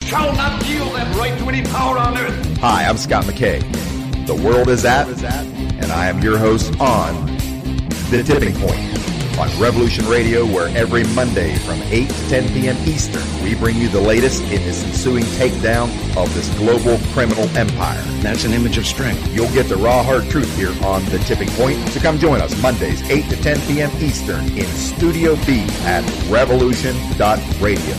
shall not yield that right to any power on earth. Hi, I'm Scott McKay. The world is at, and I am your host on The Tipping Point on Revolution Radio, where every Monday from 8 to 10 p.m. Eastern, we bring you the latest in this ensuing takedown of this global criminal empire. That's an image of strength. You'll get the raw, hard truth here on The Tipping Point. So come join us Mondays, 8 to 10 p.m. Eastern in Studio B at revolution.radio.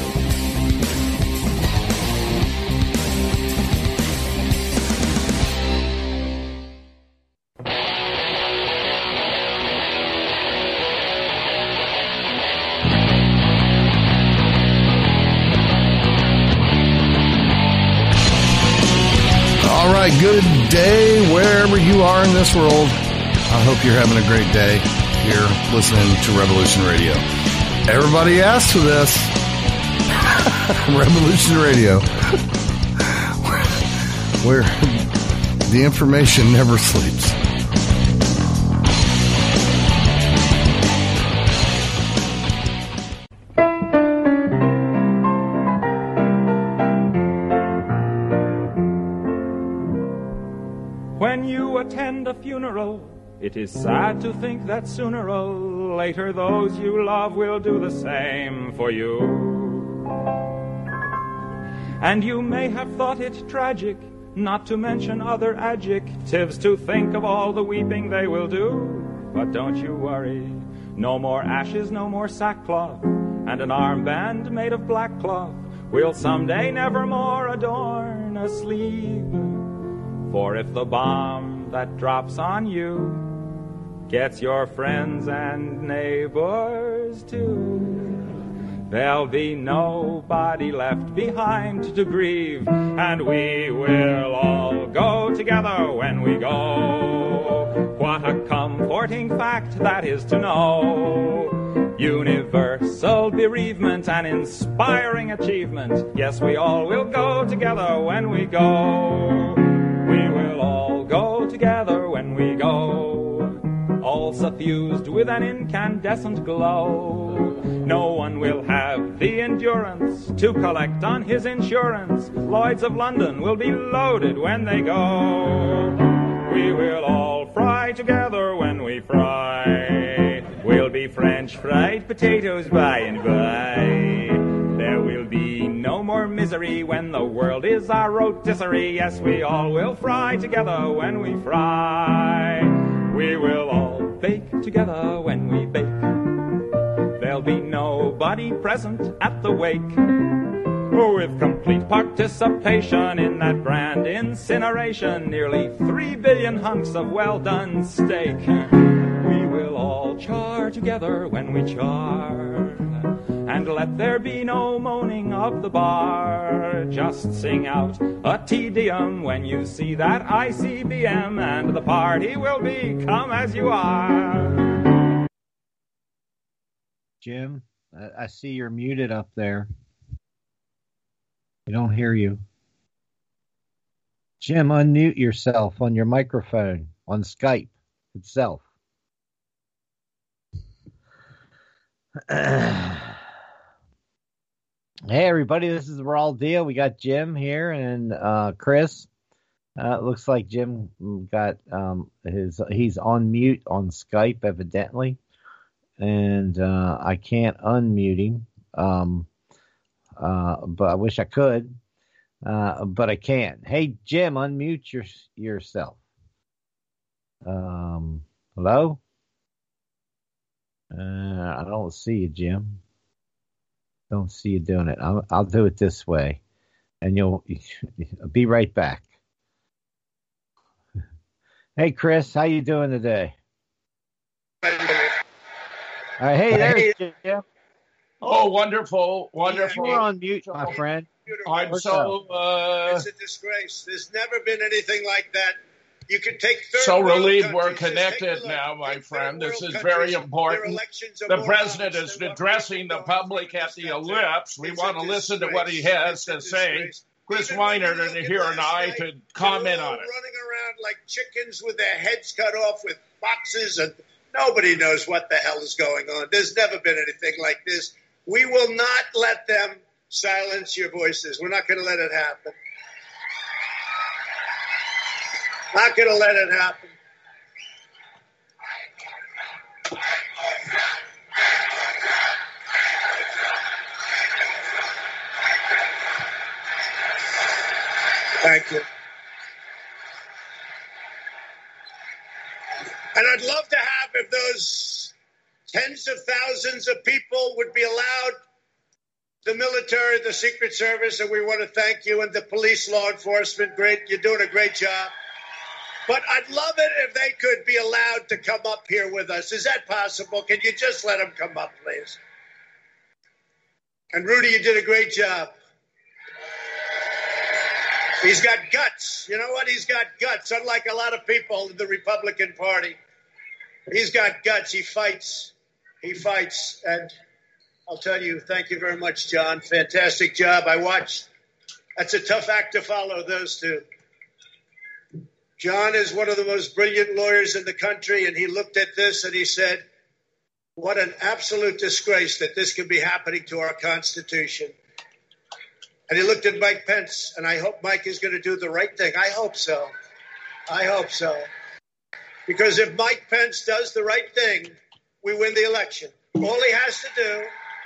Good day wherever you are in this world. I hope you're having a great day here listening to Revolution Radio. Everybody asks for this. Revolution Radio. Where the information never sleeps. It is sad to think that sooner or later those you love will do the same for you. And you may have thought it tragic, not to mention other adjectives, to think of all the weeping they will do. But don't you worry, no more ashes, no more sackcloth, and an armband made of black cloth will someday nevermore adorn a sleeve. For if the bomb that drops on you gets your friends and neighbors too, there'll be nobody left behind to grieve, and we will all go together when we go. What a comforting fact that is to know. Universal bereavement, an inspiring achievement. Yes, we all will go together when we go. We will all go together when we go. All suffused with an incandescent glow. No one will have the endurance to collect on his insurance. Lloyds of London will be loaded when they go. We will all fry together when we fry. We'll be French fried potatoes by and by. There will be no more misery when the world is our rotisserie. Yes, we all will fry together when we fry. We will all bake together when we bake. There'll be nobody present at the wake. With complete participation in that grand incineration, nearly 3 billion hunks of well-done steak. We will all char together when we char. And let there be no moaning of the bar. Just sing out a Te Deum when you see that ICBM, and the party will be come as you are. Jim, I see you're muted up there. I don't hear you. Jim, unmute yourself on your microphone on Skype itself. Hey everybody, this is the Raw Deal. We got Jim here and Chris. It looks like Jim got he's on mute on Skype evidently, and I can't unmute him. But I wish I could, but I can't. Hey Jim, unmute yourself. Hello? I don't see you, Jim. Don't see you doing it. I'll do it this way, and you'll be right back. Hey, Chris, how you doing today? All right, hey, there's Jim. Oh, wonderful, wonderful. You're on mute, my friend. I'm so... It's a disgrace. There's never been anything like that. You can take so relieved we're connected now, my friend. This is very important. The president is addressing the public at the Ellipse. We want to listen to what he has to say. Chris Weiner here and I to comment on it. Running around like chickens with their heads cut off with boxes, and nobody knows what the hell is going on. There's never been anything like this. We will not let them silence your voices. We're not going to let it happen. Not going to let it happen. Thank you. And I'd love to have, if those tens of thousands of people would be allowed, the military, the Secret Service, and we want to thank you, and the police, law enforcement, great, you're doing a great job. But I'd love it if they could be allowed to come up here with us. Is that possible? Can you just let them come up, please? And Rudy, you did a great job. He's got guts. You know what? He's got guts, unlike a lot of people in the Republican Party. He's got guts. He fights. He fights. And I'll tell you, thank you very much, John. Fantastic job. I watched. That's a tough act to follow, those two. John is one of the most brilliant lawyers in the country, and he looked at this and he said, what an absolute disgrace that this could be happening to our Constitution. And he looked at Mike Pence, and I hope Mike is going to do the right thing. I hope so. I hope so. Because if Mike Pence does the right thing, we win the election. All he has to do,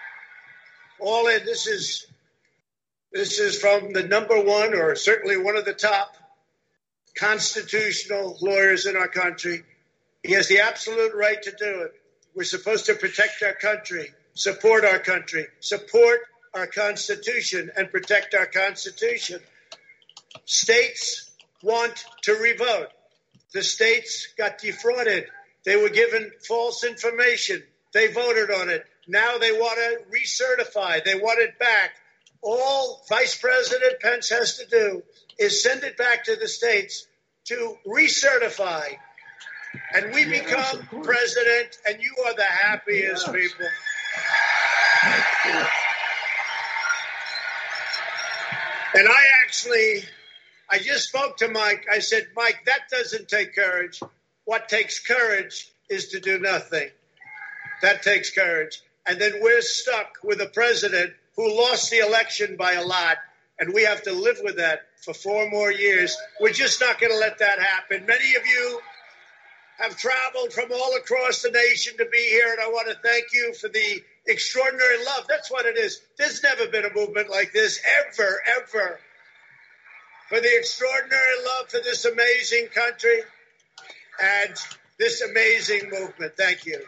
this is from the number one, or certainly one of the top constitutional lawyers in our country. He has the absolute right to do it. We're supposed to protect our country, support our Constitution, and protect our Constitution. States want to revote. The states got defrauded. They were given false information. They voted on it. Now they want to recertify. They want it back. All Vice President Pence has to do is send it back to the states to recertify. And we become president, and you are the happiest people. And I just spoke to Mike. I said, Mike, that doesn't take courage. What takes courage is to do nothing. That takes courage. And then we're stuck with a president who lost the election by a lot, and we have to live with that for 4 more years. We're just not going to let that happen. Many of you have traveled from all across the nation to be here, and I want to thank you for the extraordinary love. That's what it is. There's never been a movement like this, ever, ever. For the extraordinary love for this amazing country and this amazing movement. Thank you.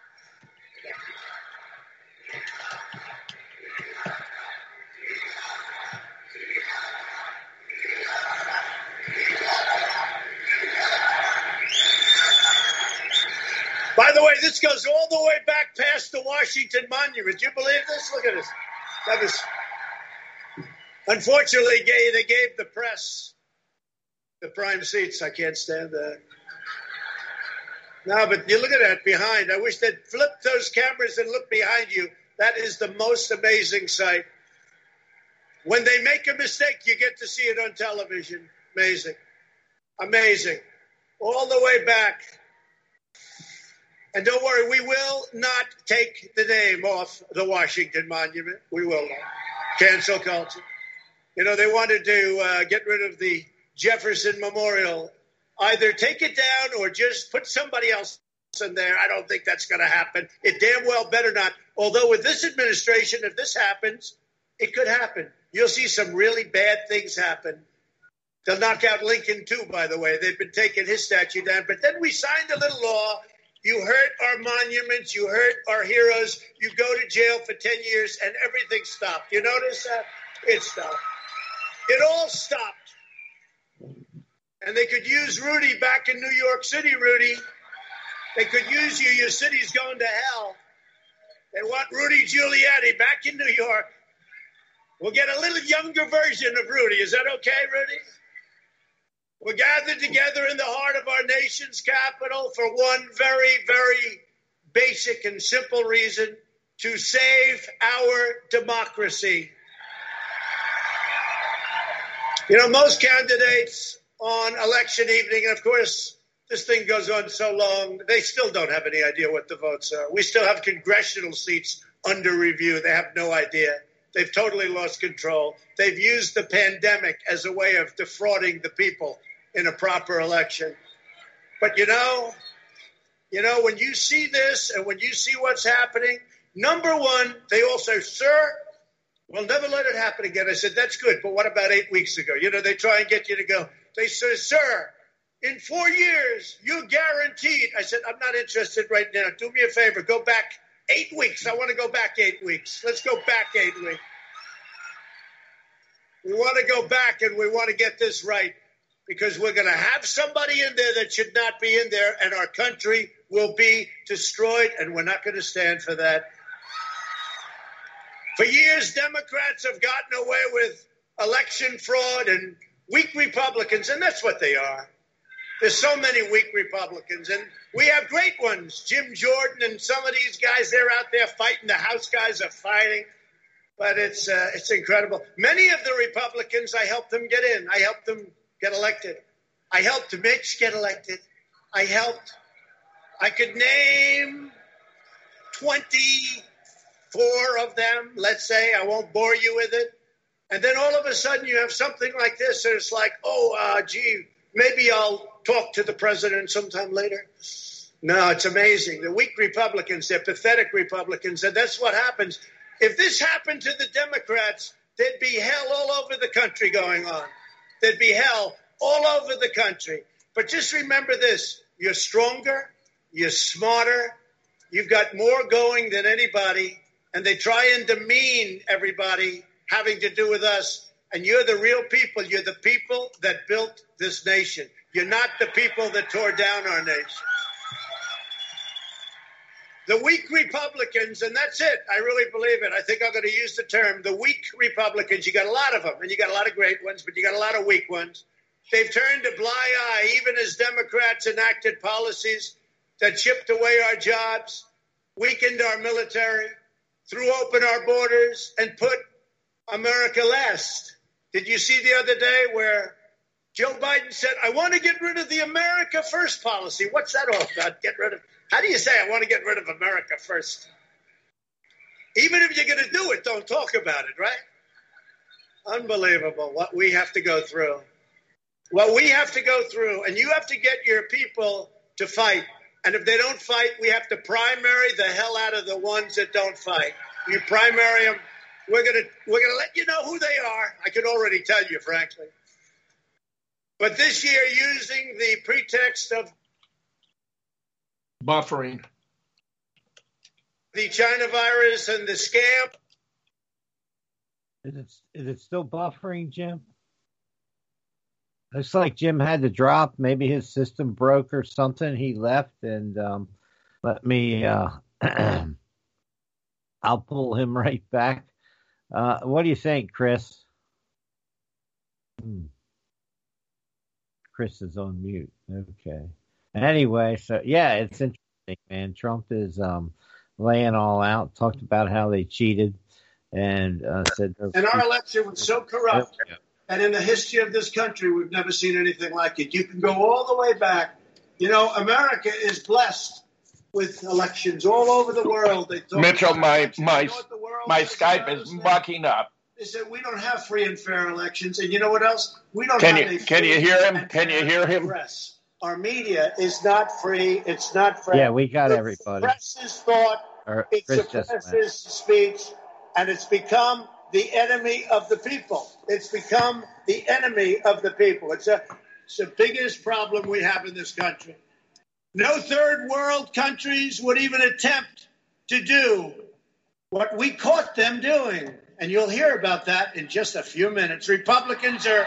By the way, this goes all the way back past the Washington Monument. Do you believe this? Look at this. That was, unfortunately, they gave the press the prime seats. I can't stand that. No, but you look at that behind. I wish they'd flip those cameras and look behind you. That is the most amazing sight. When they make a mistake, you get to see it on television. Amazing. Amazing. All the way back. And don't worry, we will not take the name off the Washington Monument. We will not. Cancel culture. You know, they wanted to get rid of the Jefferson Memorial. Either take it down or just put somebody else in there. I don't think that's going to happen. It damn well better not. Although with this administration, if this happens, it could happen. You'll see some really bad things happen. They'll knock out Lincoln, too, by the way. They've been taking his statue down. But then we signed a little law. You hurt our monuments. You hurt our heroes. You go to jail for 10 years, and everything stopped. You notice that? It stopped. It all stopped. And they could use Rudy back in New York City, Rudy. They could use you. Your city's going to hell. They want Rudy Giuliani back in New York. We'll get a little younger version of Rudy. Is that okay, Rudy? We're gathered together in the heart of our nation's capital for one very, very basic and simple reason: to save our democracy. You know, most candidates on election evening, and of course, this thing goes on so long, they still don't have any idea what the votes are. We still have congressional seats under review. They have no idea. They've totally lost control. They've used the pandemic as a way of defrauding the people in a proper election. But, you know, when you see this and when you see what's happening, number one, they also, sir, we'll never let it happen again. I said, that's good. But what about 8 weeks ago? You know, they try and get you to go. They say, sir, in 4 years, you're guaranteed. I said, I'm not interested right now. Do me a favor. Go back 8 weeks. I want to go back 8 weeks. Let's go back 8 weeks. We want to go back and we want to get this right because we're going to have somebody in there that should not be in there and our country will be destroyed and we're not going to stand for that. For years, Democrats have gotten away with election fraud and weak Republicans, and that's what they are. There's so many weak Republicans, and we have great ones. Jim Jordan and some of these guys, they're out there fighting. The House guys are fighting, but it's incredible. Many of the Republicans, I helped them get in. I helped them get elected. I helped Mitch get elected. I could name 24 of them, let's say. I won't bore you with it. And then all of a sudden you have something like this, and it's like, gee, maybe I'll talk to the president sometime later. No, it's amazing. The weak Republicans, they're pathetic Republicans, and that's what happens. If this happened to the Democrats, there'd be hell all over the country going on. There'd be hell all over the country. But just remember this. You're stronger. You're smarter. You've got more going than anybody, and they try and demean everybody having to do with us. And you're the real people. You're the people that built this nation. You're not the people that tore down our nation. The weak Republicans, and that's it. I really believe it. I think I'm going to use the term, the weak Republicans. You got a lot of them, and you got a lot of great ones, but you got a lot of weak ones. They've turned a blind eye, even as Democrats enacted policies that chipped away our jobs, weakened our military, threw open our borders, and put America last. Did you see the other day where Joe Biden said, I want to get rid of the America First policy? What's that all about? How do you say I want to get rid of America first? Even if you're going to do it, don't talk about it, right? Unbelievable what we have to go through. What we have to go through, and you have to get your people to fight. And if they don't fight, we have to primary the hell out of the ones that don't fight. You primary them. We're gonna let you know who they are. I can already tell you, frankly. But this year, using the pretext of buffering, the China virus and the scam. Is it still buffering, Jim? Looks like Jim had to drop. Maybe his system broke or something. He left, and let me. I'll pull him right back. What do you think, Chris? Chris is on mute. Okay. Anyway, so yeah, it's interesting, man. Trump is laying all out. Talked about how they cheated, and said. And our election was so corrupt. And in the history of this country, we've never seen anything like it. You can go all the way back. You know, America is blessed with elections all over the world. Mitchell, my Skype is mucking up. They said we don't have free and fair elections. And you know what else? We don't Can you hear him? Can you hear him? Press. Our media is not free. It's not free. Yeah, we got everybody. Press's thought. It suppresses speech. And it's become the enemy of the people. It's become the enemy of the people. It's the biggest problem we have in this country. No third world countries would even attempt to do what we caught them doing. And you'll hear about that in just a few minutes. Republicans are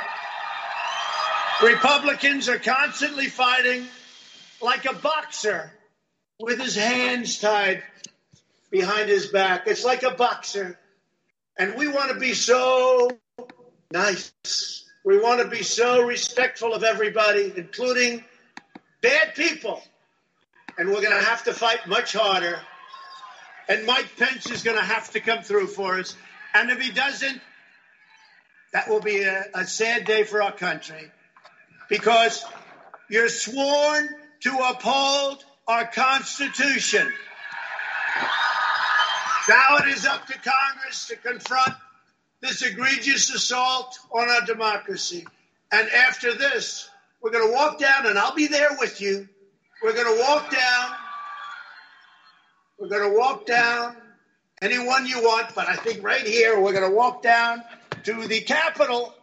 constantly fighting like a boxer with his hands tied behind his back. It's like a boxer. And we want to be so nice. We want to be so respectful of everybody, including bad people. And we're going to have to fight much harder. And Mike Pence is going to have to come through for us. And if he doesn't, that will be a sad day for our country. Because you're sworn to uphold our Constitution. Now it is up to Congress to confront this egregious assault on our democracy. And after this, we're going to walk down, and I'll be there with you. We're going to walk down. We're going to walk down anyone you want, but I think right here we're going to walk down to the Capitol,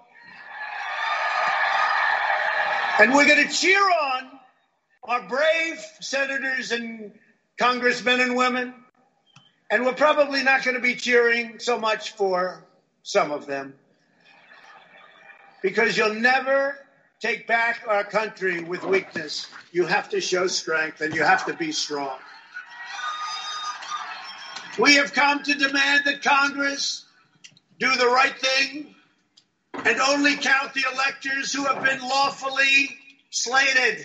and we're going to cheer on our brave senators and congressmen and women, and we're probably not going to be cheering so much for some of them, because you'll never take back our country with weakness. You have to show strength, and you have to be strong. We have come to demand that Congress do the right thing and only count the electors who have been lawfully slated.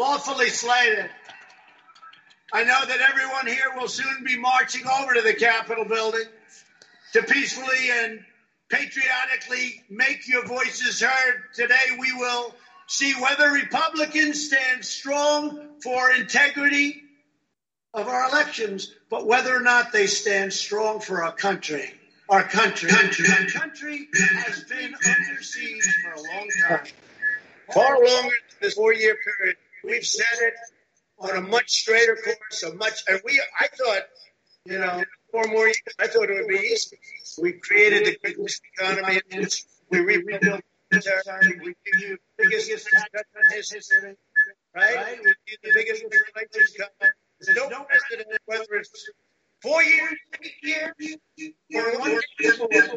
I know that everyone here will soon be marching over to the Capitol building to peacefully and patriotically make your voices heard. Today we will see whether Republicans stand strong for integrity of our elections, but whether or not they stand strong for our country. Our country has been under siege for a long time. Far longer than this 4-year period. We've set it on a much straighter course, and I thought, 4 more years, I thought it would be easy. We created the greatest economy, we rebuilt the military, we gave you the biggest history, right? We gave the biggest inflation cut. There's no precedent, whether it's 4 years, 8 years, or 1 year, nothing near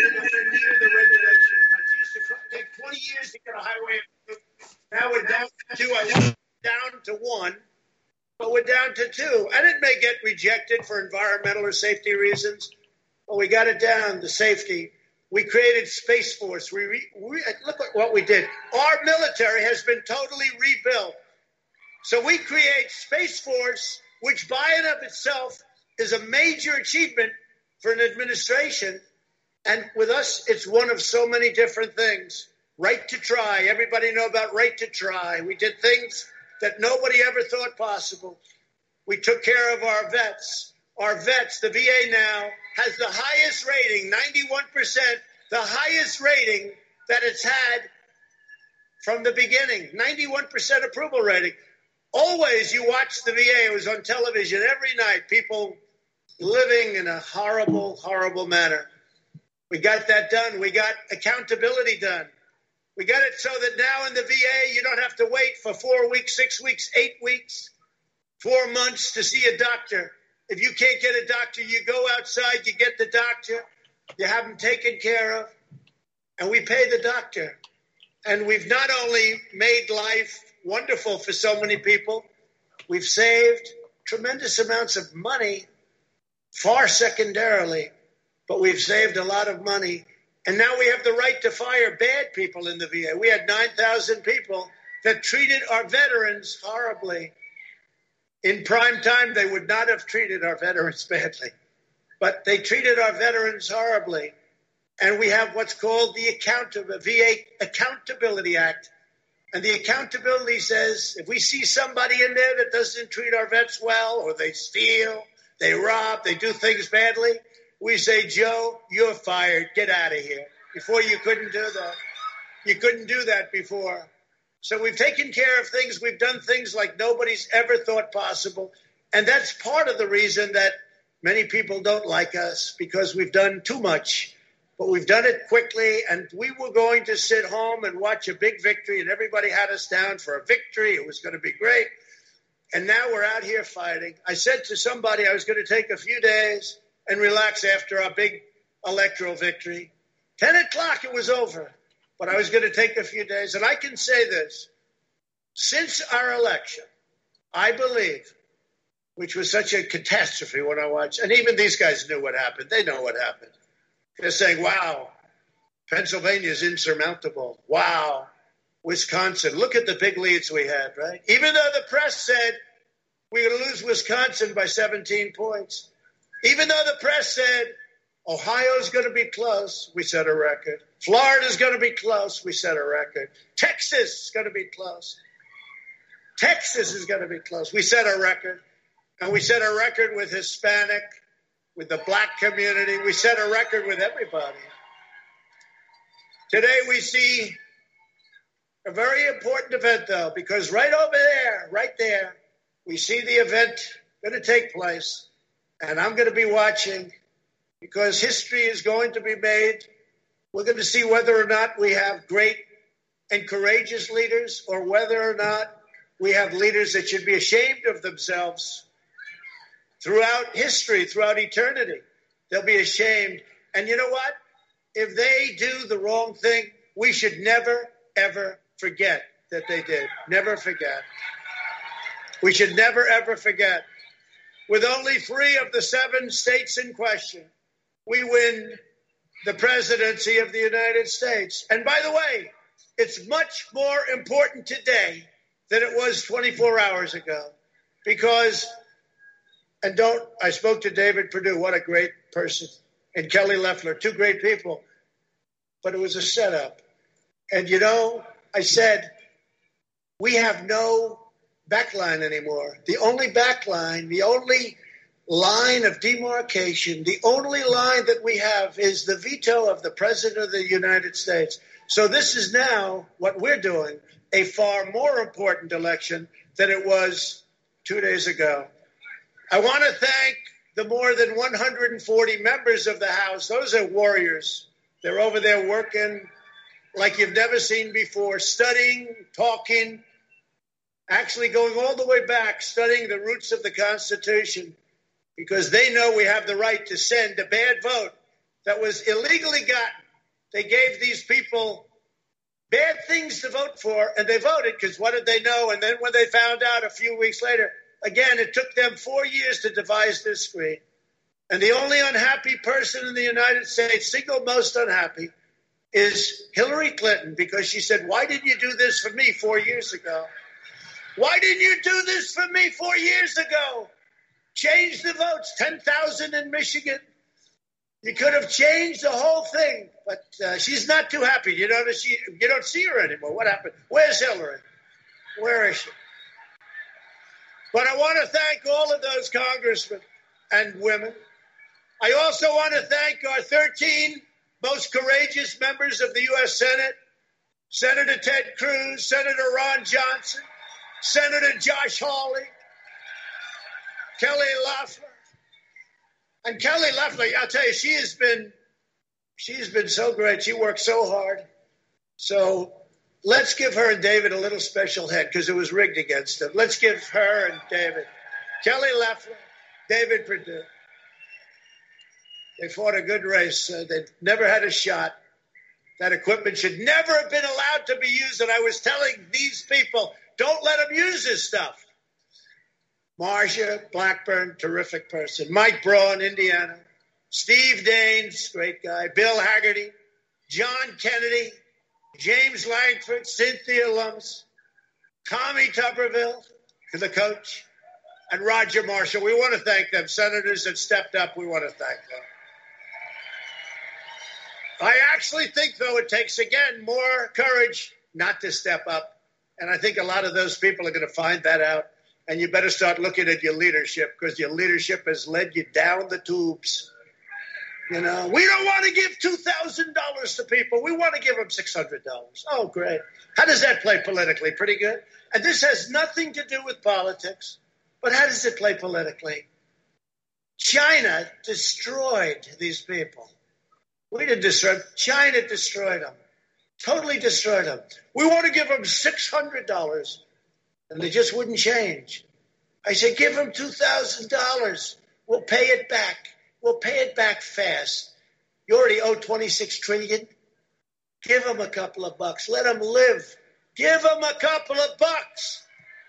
the regulation cuts. It used to take 20 years to get a highway. Now we're down to 2. I think down to 1, but we're down to 2. And it may get rejected for environmental or safety reasons, but we got it down, the safety. We created Space Force. Look at what we did. Our military has been totally rebuilt. So we create Space Force, which by and of itself is a major achievement for an administration. And with us, it's one of so many different things. Right to try. Everybody know about right to try. We did things that nobody ever thought possible. We took care of our vets. Our vets, the VA now, has the highest rating, 91%, the highest rating that it's had from the beginning. 91% approval rating. Always you watch the VA. It was on television every night. People living in a horrible, horrible manner. We got that done. We got accountability done. We got it so that now in the VA, you don't have to wait for 4 weeks, 6 weeks, 8 weeks, 4 months to see a doctor. If you can't get a doctor, you go outside, you get the doctor, you have them taken care of, and we pay the doctor. And we've not only made life wonderful for so many people, we've saved tremendous amounts of money, far secondarily, but we've saved a lot of money. And now we have the right to fire bad people in the VA. We had 9,000 people that treated our veterans horribly. In prime time, they would not have treated our veterans badly, but they treated our veterans horribly. And we have what's called the VA Accountability Act. And the accountability says if we see somebody in there that doesn't treat our vets well, or they steal, they rob, they do things badly, we say, Joe, you're fired. Get out of here. Before you couldn't do that. You couldn't do that before. So we've taken care of things. We've done things like nobody's ever thought possible. And that's part of the reason that many people don't like us, because we've done too much. But we've done it quickly, and we were going to sit home and watch a big victory, and everybody had us down for a victory. It was going to be great. And now we're out here fighting. I said to somebody I was going to take a few days and relax after our big electoral victory. 10 o'clock, it was over. But I was going to take a few days. And I can say this. Since our election, I believe, which was such a catastrophe when I watched, and even these guys knew what happened. They know what happened. They're saying, wow, Pennsylvania's insurmountable. Wow, Wisconsin. Look at the big leads we had, right? Even though the press said we're going to lose Wisconsin by 17 points. Even though the press said Ohio's going to be close, we set a record. Florida's going to be close, we set a record. Texas is going to be close. Texas is going to be close. We set a record. And we set a record with Hispanic, with the black community. We set a record with everybody. Today we see a very important event, though, because right over there, right there, we see the event going to take place. And I'm going to be watching because history is going to be made. We're going to see whether or not we have great and courageous leaders or whether or not we have leaders that should be ashamed of themselves throughout history, throughout eternity. They'll be ashamed. And you know what? If they do the wrong thing, we should never, ever forget that they did. Never forget. We should never, ever forget. With only 3 of the 7 states in question, we win the presidency of the United States. And by the way, it's much more important today than it was 24 hours ago. Because, I spoke to David Perdue, what a great person, and Kelly Loeffler, 2 great people. But it was a setup. And you know, I said, we have no backline anymore. The only backline, the only line of demarcation, the only line that we have is the veto of the President of the United States. So this is now what we're doing, a far more important election than it was 2 days ago. I want to thank the more than 140 members of the House. Those are warriors. They're over there working like you've never seen before, studying, talking, actually going all the way back, studying the roots of the Constitution, because they know we have the right to send a bad vote that was illegally gotten. They gave these people bad things to vote for, and they voted because what did they know? And then when they found out a few weeks later, again, it took them 4 years to devise this screen. And the only unhappy person in the United States, single most unhappy, is Hillary Clinton, because she said, why didn't you do this for me 4 years ago? Why didn't you do this for me 4 years ago? Change the votes, 10,000 in Michigan. You could have changed the whole thing, but she's not too happy. You don't see her anymore. What happened? Where's Hillary? Where is she? But I want to thank all of those congressmen and women. I also want to thank our 13 most courageous members of the U.S. Senate, Senator Ted Cruz, Senator Ron Johnson, Senator Josh Hawley, Kelly Loeffler. And Kelly Loeffler, I'll tell you, she's been so great. She worked so hard. So let's give her and David a little special head because it was rigged against them. Let's give her and David, Kelly Loeffler, David Perdue. They fought a good race. They never had a shot. That equipment should never have been allowed to be used. And I was telling these people, don't let them use this stuff. Marsha Blackburn, terrific person. Mike Braun, Indiana. Steve Daines, great guy. Bill Hagerty. John Kennedy. James Langford, Cynthia Lummis. Tommy Tuberville, the coach. And Roger Marshall. We want to thank them. Senators that stepped up, we want to thank them. I actually think, though, it takes, again, more courage not to step up. And I think a lot of those people are going to find that out. And you better start looking at your leadership because your leadership has led you down the tubes. You know, we don't want to give $2,000 to people. We want to give them $600. Oh, great. How does that play politically? Pretty good. And this has nothing to do with politics. But how does it play politically? China destroyed these people. We didn't destroy them. China destroyed them. Totally destroyed them. We want to give them $600. And they just wouldn't change. I said, give them $2,000. We'll pay it back. We'll pay it back fast. You already owe $26 trillion. Give them a couple of bucks. Let them live. Give them a couple of bucks.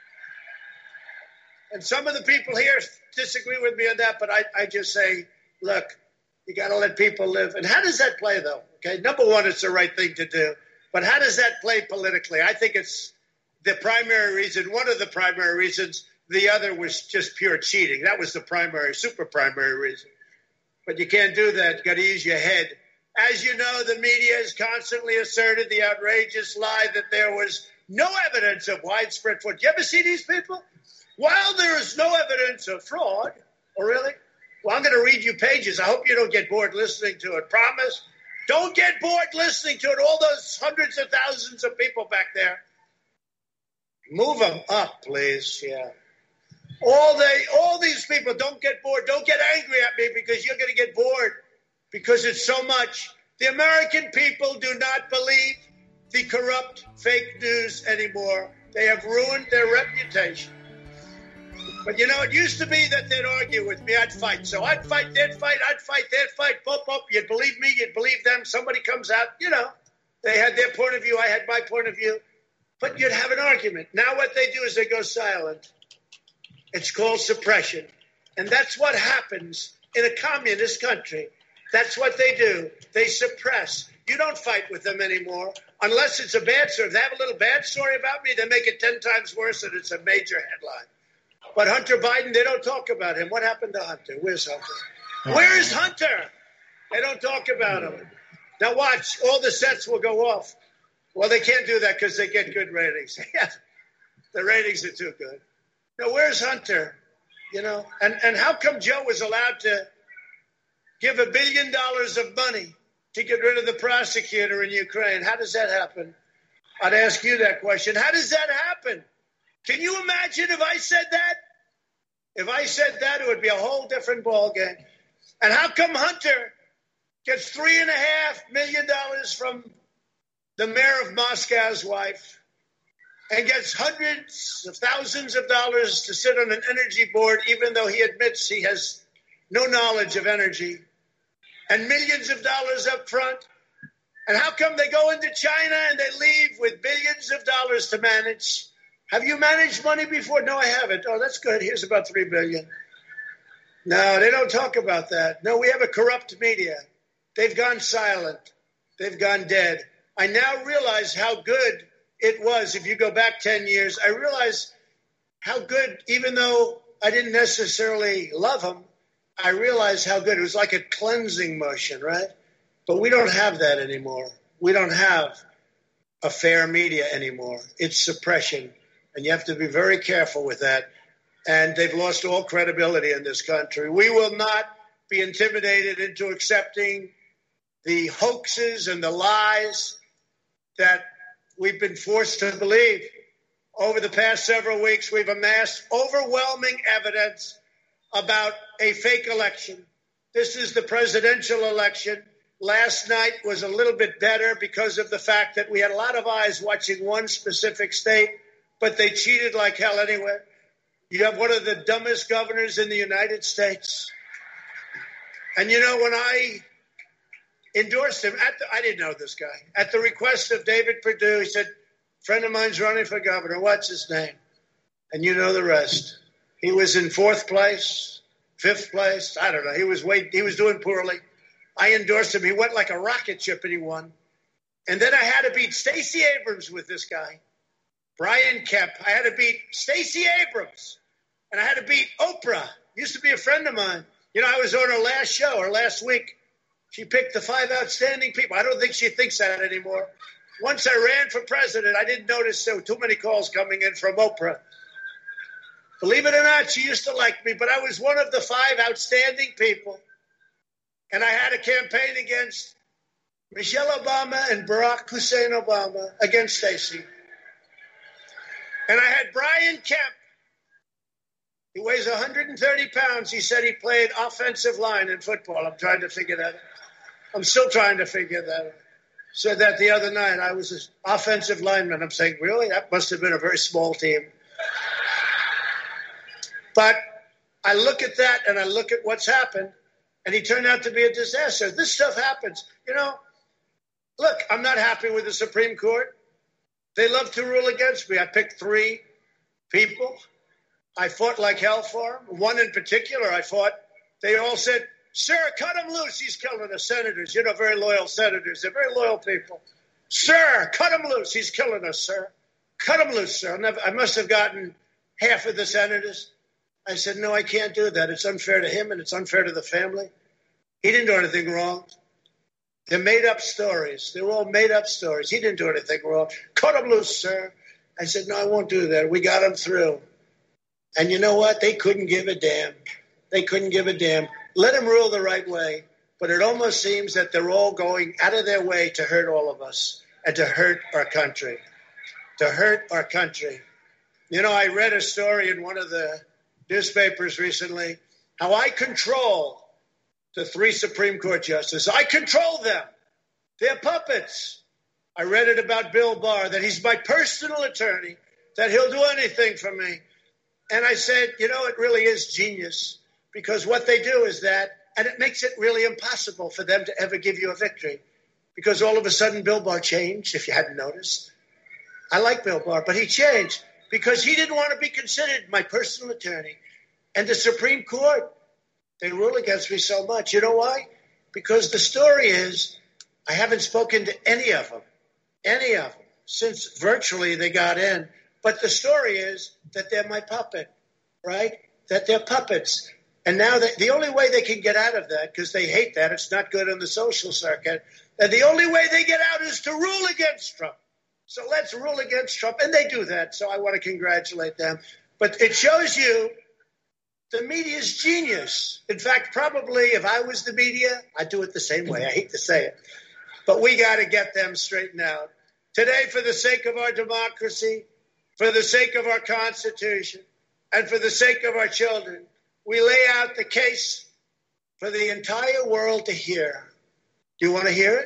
And some of the people here disagree with me on that, but I just say, look, you got to let people live. And how does that play, though? Okay, number one, it's the right thing to do. But how does that play politically? I think it's the primary reason, one of the primary reasons. The other was just pure cheating. That was the primary, super primary reason. But you can't do that. You got to use your head. As you know, the media has constantly asserted the outrageous lie that there was no evidence of widespread fraud. You ever see these people? While there is no evidence of fraud, oh, really? Well, I'm going to read you pages. I hope you don't get bored listening to it. Promise? Don't get bored listening to it. All those hundreds of thousands of people back there. Move them up, please. Yeah. All these people, don't get bored. Don't get angry at me because you're going to get bored because it's so much. The American people do not believe the corrupt fake news anymore. They have ruined their reputation. But, you know, it used to be that they'd argue with me. I'd fight. So I'd fight, they'd fight, I'd fight, they'd fight. Boop, boop. You'd believe me, you'd believe them. Somebody comes out, you know, they had their point of view, I had my point of view. But you'd have an argument. Now what they do is they go silent. It's called suppression. And that's what happens in a communist country. That's what they do. They suppress. You don't fight with them anymore unless it's a bad story. If they have a little bad story about me, they make it 10 times worse and it's a major headline. But Hunter Biden, they don't talk about him. What happened to Hunter? Where's Hunter? Where's Hunter? They don't talk about him. Now watch, all the sets will go off. Well, they can't do that because they get good ratings. The ratings are too good. Now, where's Hunter? You know, and how come Joe was allowed to give $1 billion of money to get rid of the prosecutor in Ukraine? How does that happen? I'd ask you that question. How does that happen? Can you imagine if I said that? If I said that, it would be a whole different ballgame. And how come Hunter gets $3.5 million from the mayor of Moscow's wife and gets hundreds of thousands of dollars to sit on an energy board, even though he admits he has no knowledge of energy, and millions of dollars up front? And how come they go into China and they leave with billions of dollars to manage? Have you managed money before? No, I haven't. Oh, that's good. Here's about $3 billion. No, they don't talk about that. No, we have a corrupt media. They've gone silent. They've gone dead. I now realize how good it was. If you go back 10 years, I realize how good, even though I didn't necessarily love him, I realized how good. It was like a cleansing motion, right? But we don't have that anymore. We don't have a fair media anymore. It's suppression. And you have to be very careful with that. And they've lost all credibility in this country. We will not be intimidated into accepting the hoaxes and the lies that we've been forced to believe. Over the past several weeks, we've amassed overwhelming evidence about a fake election. This is the presidential election. Last night was a little bit better because of the fact that we had a lot of eyes watching one specific state, but they cheated like hell anyway. You have one of the dumbest governors in the United States. And, you know, when I endorsed him, I didn't know this guy. At the request of David Perdue, he said, friend of mine's running for governor. What's his name? And you know the rest. He was in 4th place, 5th place. I don't know. He was doing poorly. I endorsed him. He went like a rocket ship and he won. And then I had to beat Stacey Abrams with this guy, Brian Kemp. I had to beat Stacey Abrams. And I had to beat Oprah. Used to be a friend of mine. You know, I was on her last show, or last week. She picked the 5 outstanding people. I don't think she thinks that anymore. Once I ran for president, I didn't notice there were too many calls coming in from Oprah. Believe it or not, she used to like me, but I was one of the 5 outstanding people. And I had a campaign against Michelle Obama and Barack Hussein Obama against Stacey. And I had Brian Kemp. He weighs 130 pounds. He said he played offensive line in football. I'm trying to figure that out. I'm still trying to figure that out. Said that the other night. I was an offensive lineman. I'm saying, really? That must have been a very small team. But I look at that and I look at what's happened, and he turned out to be a disaster. This stuff happens. You know, look, I'm not happy with the Supreme Court. They love to rule against me. I picked 3 people. I fought like hell for them. One in particular I fought. They all said, sir, cut him loose. He's killing us. Senators, you know, very loyal senators. They're very loyal people. Sir, cut him loose. He's killing us, sir. Cut him loose, sir. I must have gotten half of the senators. I said, no, I can't do that. It's unfair to him and it's unfair to the family. He didn't do anything wrong. They're made-up stories. They're all made-up stories. He didn't do anything wrong. Cut him loose, sir. I said, no, I won't do that. We got him through. And you know what? They couldn't give a damn. They couldn't give a damn. Let him rule the right way. but it almost seems that they're all going out of their way to hurt all of us and to hurt our country. To hurt our country. You know, I read a story in one of the newspapers recently, how I control the 3 Supreme Court justices. I control them. They're puppets. I read it about Bill Barr, that he's my personal attorney, that he'll do anything for me. And I said, you know, it really is genius, because what they do is that, and it makes it really impossible for them to ever give you a victory, because all of a sudden Bill Barr changed, if you hadn't noticed. I like Bill Barr, but he changed because he didn't want to be considered my personal attorney. And the Supreme Court, they rule against me so much. You know why? Because the story is I haven't spoken to any of them, since virtually they got in. But the story is that they're my puppet, right? That they're puppets. And now the only way they can get out of that, because they hate that, it's not good in the social circuit, and the only way they get out is to rule against Trump. So let's rule against Trump. And they do that, so I want to congratulate them. But it shows you the media's genius. In fact, probably if I was the media, I'd do it the same way. I hate to say it. But we got to get them straightened out. Today, for the sake of our democracy, for the sake of our Constitution, and for the sake of our children, we lay out the case for the entire world to hear. Do you want to hear it?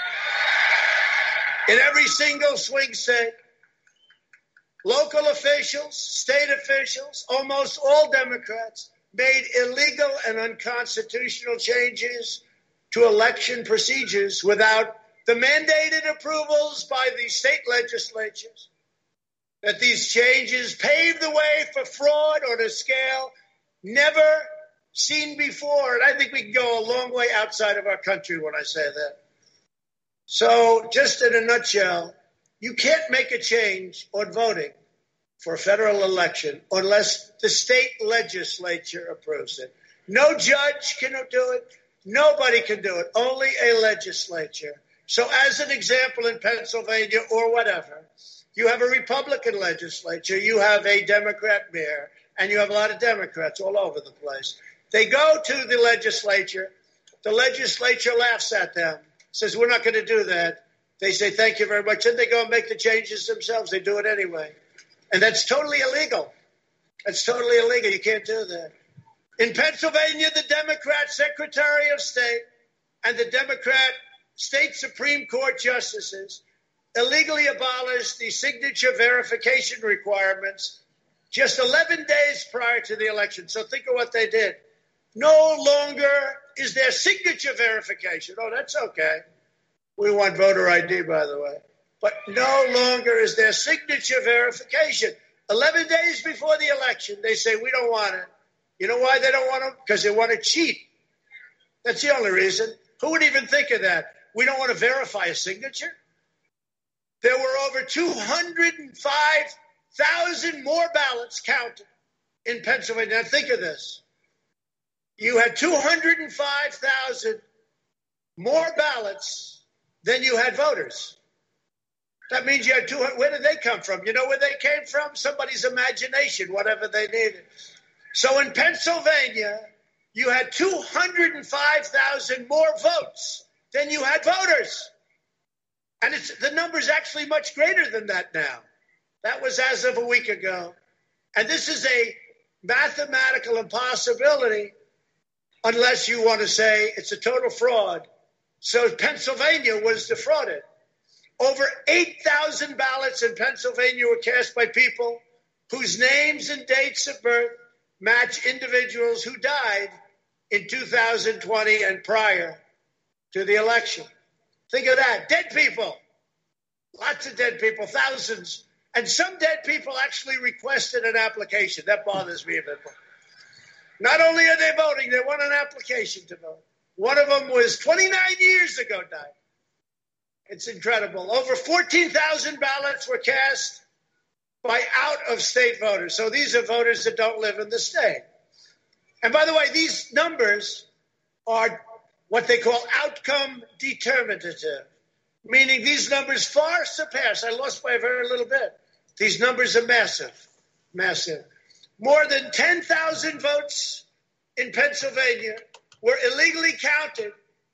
In every single swing state, local officials, state officials, almost all Democrats, made illegal and unconstitutional changes to election procedures without the mandated approvals by the state legislatures. That these changes paved the way for fraud on a scale never seen before. And I think we can go a long way outside of our country when I say that. So just in a nutshell, you can't make a change on voting for a federal election unless the state legislature approves it. No judge can do it. Nobody can do it. Only a legislature. So as an example, in Pennsylvania or whatever, you have a Republican legislature, you have a Democrat mayor, and you have a lot of Democrats all over the place. They go to the legislature laughs at them, says, we're not going to do that. They say, thank you very much. And they go and make the changes themselves. They do it anyway. And that's totally illegal. That's totally illegal. You can't do that. In Pennsylvania, the Democrat Secretary of State and the Democrat State Supreme Court justices illegally abolished the signature verification requirements just 11 days prior to the election. So think of what they did. No longer is there signature verification. Oh, that's okay. We want voter ID, by the way. But no longer is there signature verification. 11 days before the election, they say, we don't want it. You know why they don't want it? Because they want to cheat. That's the only reason. Who would even think of that? We don't want to verify a signature? There were over 205,000 more ballots counted in Pennsylvania. Now think of this. You had 205,000 more ballots than you had voters. That means you had 200. Where did they come from? You know where they came from? Somebody's imagination, whatever they needed. So in Pennsylvania, you had 205,000 more votes than you had voters. And the number's actually much greater than that now. That was as of a week ago. And this is a mathematical impossibility unless you want to say it's a total fraud. So Pennsylvania was defrauded. Over 8,000 ballots in Pennsylvania were cast by people whose names and dates of birth match individuals who died in 2020 and prior to the election. Think of that. Dead people. Lots of dead people, thousands. And some dead people actually requested an application. That bothers me a bit more. Not only are they voting, they want an application to vote. One of them was 29 years ago died. It's incredible. Over 14,000 ballots were cast by out-of-state voters. So these are voters that don't live in the state. And by the way, these numbers are what they call outcome determinative, meaning these numbers far surpass. I lost by a very little bit. These numbers are massive, massive. More than 10,000 votes in Pennsylvania were illegally counted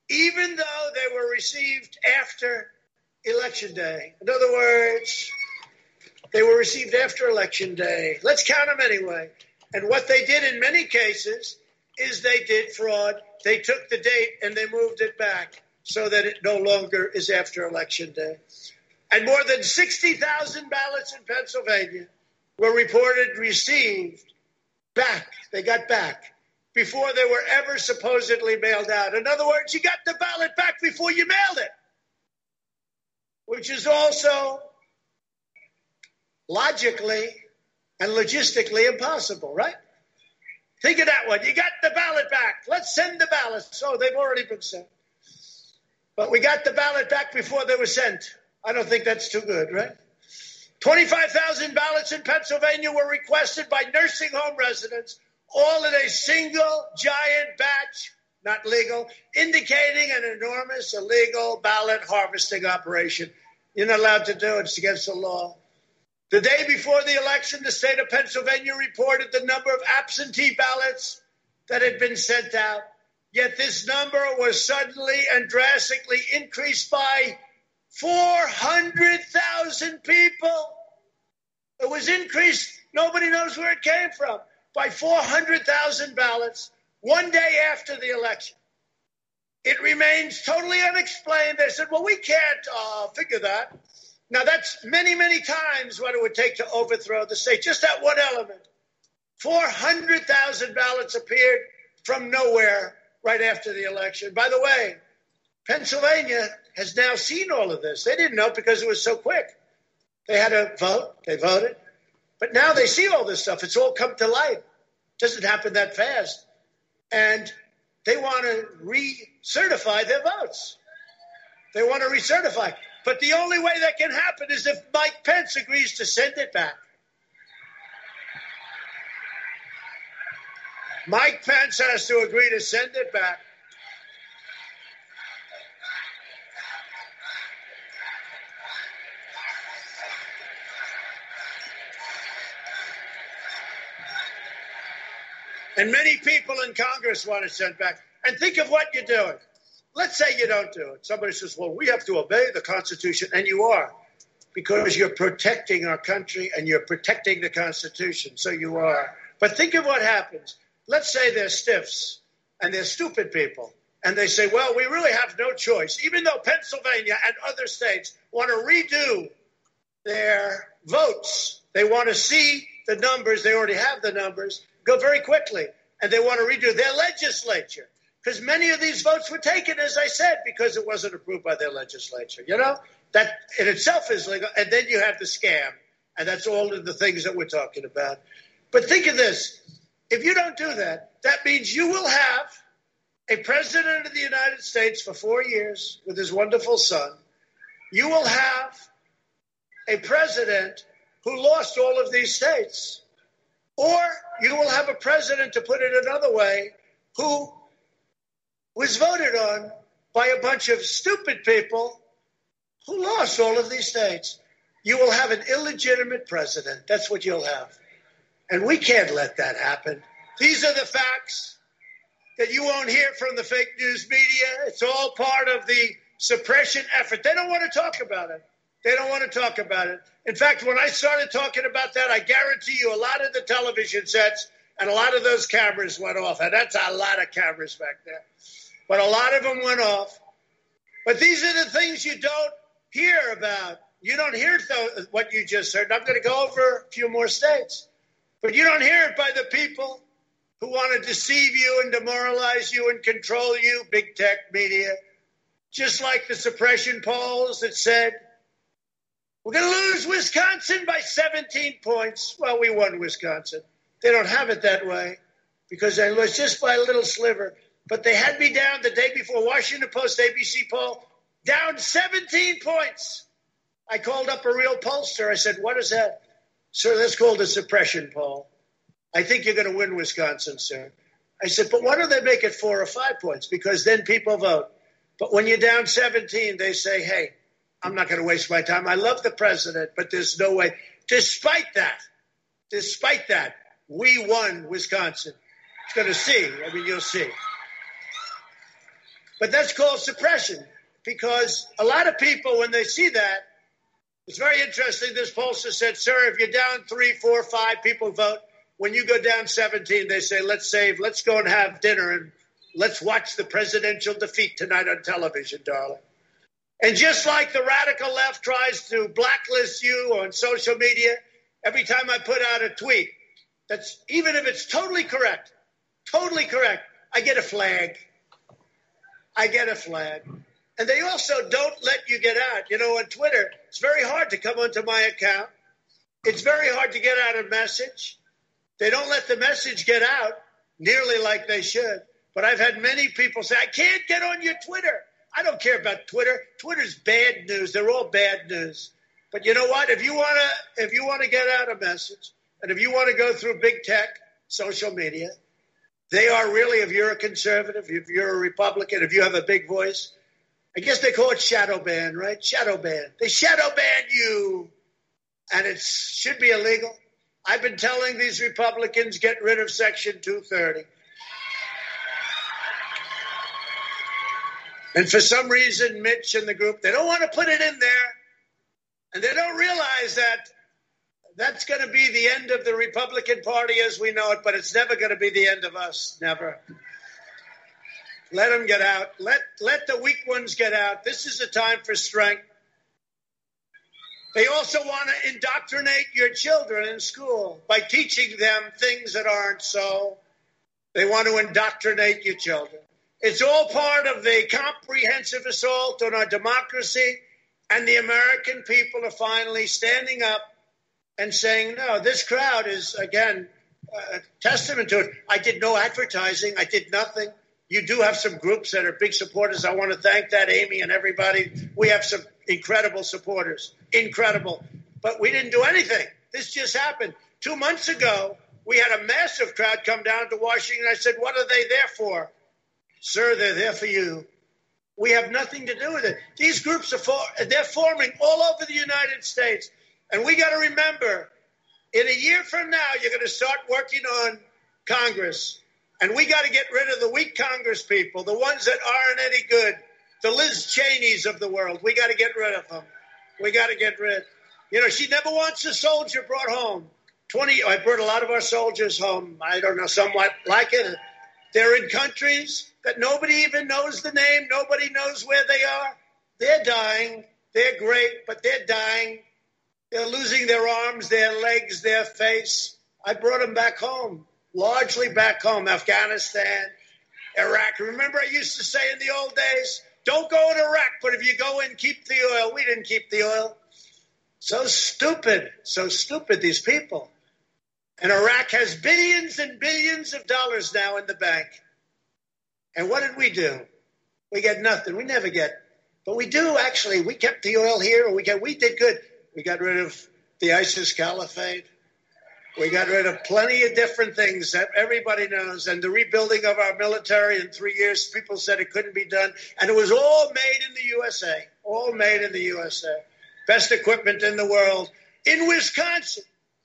even though they were received after Election Day. In other words, they were received after Election Day. Let's count them anyway. And what they did in many cases is they did fraud. They took the date and they moved it back so that it no longer is after Election Day. And more than 60,000 ballots in Pennsylvania were reported received back. They got back before they were ever supposedly mailed out. In other words, you got the ballot back before you mailed it, which is also logically and logistically impossible, right? Think of that one. You got the ballot back. Let's send the ballots. Oh, they've already been sent. But we got the ballot back before they were sent. I don't think that's too good, right? 25,000 ballots in Pennsylvania were requested by nursing home residents, all in a single giant batch, not legal, indicating an enormous illegal ballot harvesting operation. You're not allowed to do it. It's against the law. The day before the election, the state of Pennsylvania reported the number of absentee ballots that had been sent out. Yet this number was suddenly and drastically increased by 400,000 people. It was increased. Nobody knows where it came from. By 400,000 ballots one day after the election. It remains totally unexplained. They said, well, we can't figure that. Now, that's many, many times what it would take to overthrow the state. Just that one element. 400,000 ballots appeared from nowhere right after the election. By the way, Pennsylvania has now seen all of this. They didn't know because it was so quick. They had to vote. They voted. But now they see all this stuff. It's all come to light. It doesn't happen that fast. And they want to recertify their votes. They want to recertify. But the only way that can happen is if Mike Pence agrees to send it back. Mike Pence has to agree to send it back. And many people in Congress want it sent back. And think of what you're doing. Let's say you don't do it. Somebody says, well, we have to obey the Constitution. And you are, because you're protecting our country and you're protecting the Constitution. So you are. But think of what happens. Let's say they're stiffs and they're stupid people. And they say, well, we really have no choice. Even though Pennsylvania and other states want to redo their votes, they want to see the numbers. They already have the numbers. Go very quickly. And they want to redo their legislature. Because many of these votes were taken, as I said, because it wasn't approved by their legislature. You know, that in itself is legal. And then you have the scam. And that's all of the things that we're talking about. But think of this. If you don't do that, that means you will have a president of the United States for 4 years with his wonderful son. You will have a president who lost all of these states. Or you will have a president, to put it another way, who was voted on by a bunch of stupid people who lost all of these states. You will have an illegitimate president. That's what you'll have. And we can't let that happen. These are the facts that you won't hear from the fake news media. It's all part of the suppression effort. They don't want to talk about it. They don't want to talk about it. In fact, when I started talking about that, I guarantee you a lot of the television sets and a lot of those cameras went off. And that's a lot of cameras back there. But a lot of them went off. But these are the things you don't hear about. You don't hear what you just heard. I'm going to go over a few more states. But you don't hear it by the people who want to deceive you and demoralize you and control you, big tech media. Just like the suppression polls that said, we're going to lose Wisconsin by 17 points. Well, we won Wisconsin. They don't have it that way because they lost just by a little sliver. But they had me down the day before, Washington Post, ABC poll, down 17 points. I called up a real pollster. I said, what is that? Sir, that's called a suppression poll. I think you're going to win Wisconsin, sir. I said, but why don't they make it 4 or 5 points? Because then people vote. But when you're down 17, they say, hey, I'm not going to waste my time. I love the president, but there's no way. Despite that, we won Wisconsin. It's going to see. I mean, you'll see. But that's called suppression, because a lot of people, when they see that, it's very interesting. This pollster said, sir, if you're down 3, 4, 5 people vote, when you go down 17, they say, let's go and have dinner and let's watch the presidential defeat tonight on television, darling. And just like the radical left tries to blacklist you on social media, every time I put out a tweet, that's even if it's totally correct, I get a flag. And they also don't let you get out. You know, on Twitter, it's very hard to come onto my account. It's very hard to get out a message. They don't let the message get out nearly like they should. But I've had many people say, I can't get on your Twitter. I don't care about Twitter. Twitter's bad news. They're all bad news. But you know what? If you want to get out a message, and if you want to go through big tech, social media, they are really, if you're a conservative, if you're a Republican, if you have a big voice, I guess they call it shadow ban, right? Shadow ban. They shadow ban you, and it should be illegal. I've been telling these Republicans, get rid of Section 230. And for some reason, Mitch and the group, they don't want to put it in there. And they don't realize that that's going to be the end of the Republican Party as we know it, but it's never going to be the end of us. Never. Let them get out. Let the weak ones get out. This is a time for strength. They also want to indoctrinate your children in school by teaching them things that aren't so. They want to indoctrinate your children. It's all part of the comprehensive assault on our democracy, and the American people are finally standing up and saying, no, this crowd is, again, a testament to it. I did no advertising. I did nothing. You do have some groups that are big supporters. I want to thank that, Amy and everybody. We have some incredible supporters. Incredible. But we didn't do anything. This just happened. 2 months ago, we had a massive crowd come down to Washington. I said, what are they there for? Sir, they're there for you. We have nothing to do with it. These groups they're forming all over the United States. And we got to remember, in a year from now, you're going to start working on Congress. And we got to get rid of the weak Congress people, the ones that aren't any good, the Liz Cheneys of the world. We got to get rid of them. We got to get rid. You know, she never wants a soldier brought home. I brought a lot of our soldiers home. I don't know, somewhat like it. They're in countries that nobody even knows the name. Nobody knows where they are. They're dying. They're great, but they're dying. They're losing their arms, their legs, their face. I brought them back home, largely back home, Afghanistan, Iraq. Remember I used to say in the old days, don't go in Iraq, but if you go in, keep the oil. We didn't keep the oil. So stupid, these people. And Iraq has billions and billions of dollars now in the bank. And what did we do? We get nothing. We never get. But we do, actually. We kept the oil here. We did good. We got rid of the ISIS caliphate. We got rid of plenty of different things that everybody knows. And the rebuilding of our military in 3 years, people said it couldn't be done. And it was all made in the USA. All made in the USA. Best equipment in the world. In Wisconsin,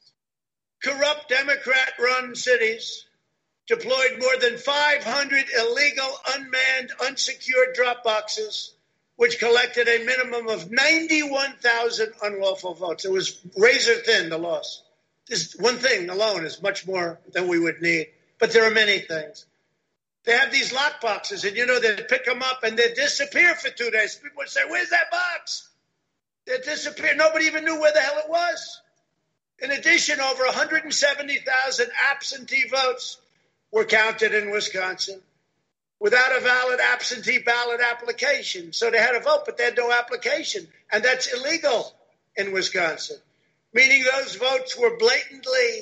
corrupt Democrat-run cities deployed more than 500 illegal, unmanned, unsecured drop boxes, which collected a minimum of 91,000 unlawful votes. It was razor thin, the loss. This one thing alone is much more than we would need. But there are many things. They have these lock boxes, and, you know, they pick them up, and they disappear for 2 days. People would say, where's that box? They disappear. Nobody even knew where the hell it was. In addition, over 170,000 absentee votes were counted in Wisconsin without a valid absentee ballot application. So they had a vote, but they had no application. And that's illegal in Wisconsin, meaning those votes were blatantly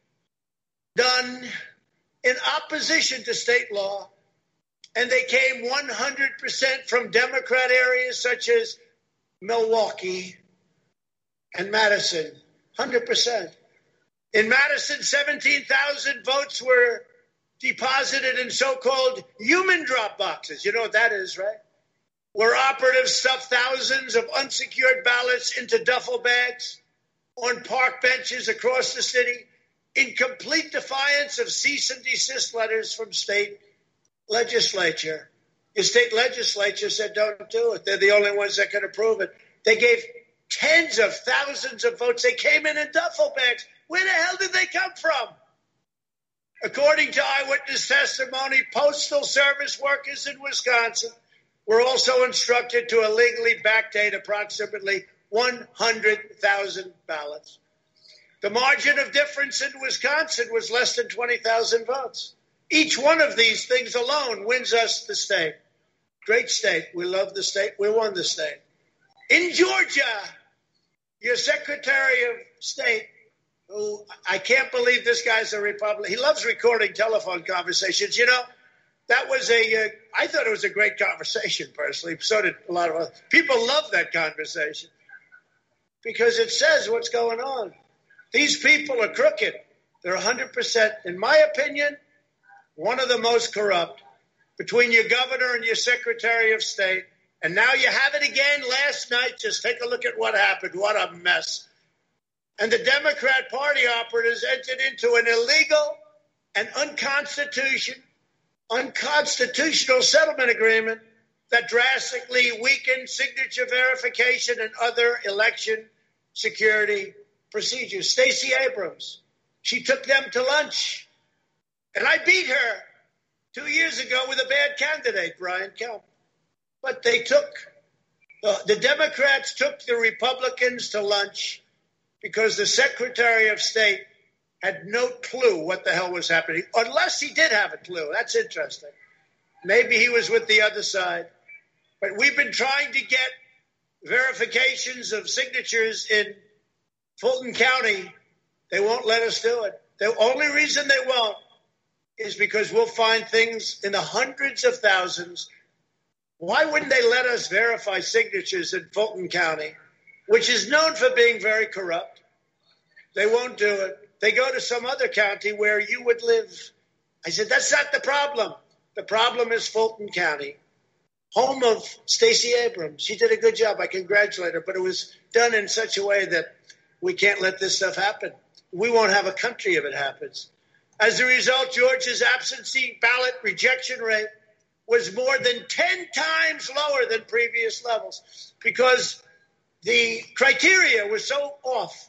done in opposition to state law. And they came 100% from Democrat areas such as Milwaukee and Madison. 100%. In Madison, 17,000 votes were deposited in so-called human drop boxes. You know what that is, right? Where operatives stuffed thousands of unsecured ballots into duffel bags on park benches across the city in complete defiance of cease and desist letters from state legislature. Your state legislature said don't do it. They're the only ones that can approve it. They gave tens of thousands of votes. They came in duffel bags. Where the hell did they come from? According to eyewitness testimony, Postal Service workers in Wisconsin were also instructed to illegally backdate approximately 100,000 ballots. The margin of difference in Wisconsin was less than 20,000 votes. Each one of these things alone wins us the state. Great state. We love the state. We won the state. In Georgia, your Secretary of State, who I can't believe this guy's a Republican. He loves recording telephone conversations. You know, that was I thought it was a great conversation, personally. So did a lot of other people. Love that conversation because it says what's going on. These people are crooked. They're 100%, in my opinion, one of the most corrupt between your governor and your Secretary of State. And now you have it again last night. Just take a look at what happened. What a mess. And the Democrat Party operatives entered into an illegal and unconstitutional settlement agreement that drastically weakened signature verification and other election security procedures. Stacey Abrams, she took them to lunch. And I beat her 2 years ago with a bad candidate, Brian Kemp. But they the Democrats took the Republicans to lunch because the Secretary of State had no clue what the hell was happening, unless he did have a clue. That's interesting. Maybe he was with the other side. But we've been trying to get verifications of signatures in Fulton County. They won't let us do it. The only reason they won't is because we'll find things in the hundreds of thousands. Why wouldn't they let us verify signatures in Fulton County, which is known for being very corrupt? They won't do it. They go to some other county where you would live. I said, that's not the problem. The problem is Fulton County, home of Stacey Abrams. She did a good job. I congratulate her, but it was done in such a way that we can't let this stuff happen. We won't have a country if it happens. As a result, Georgia's absentee ballot rejection rate was more than 10 times lower than previous levels because the criteria was so off.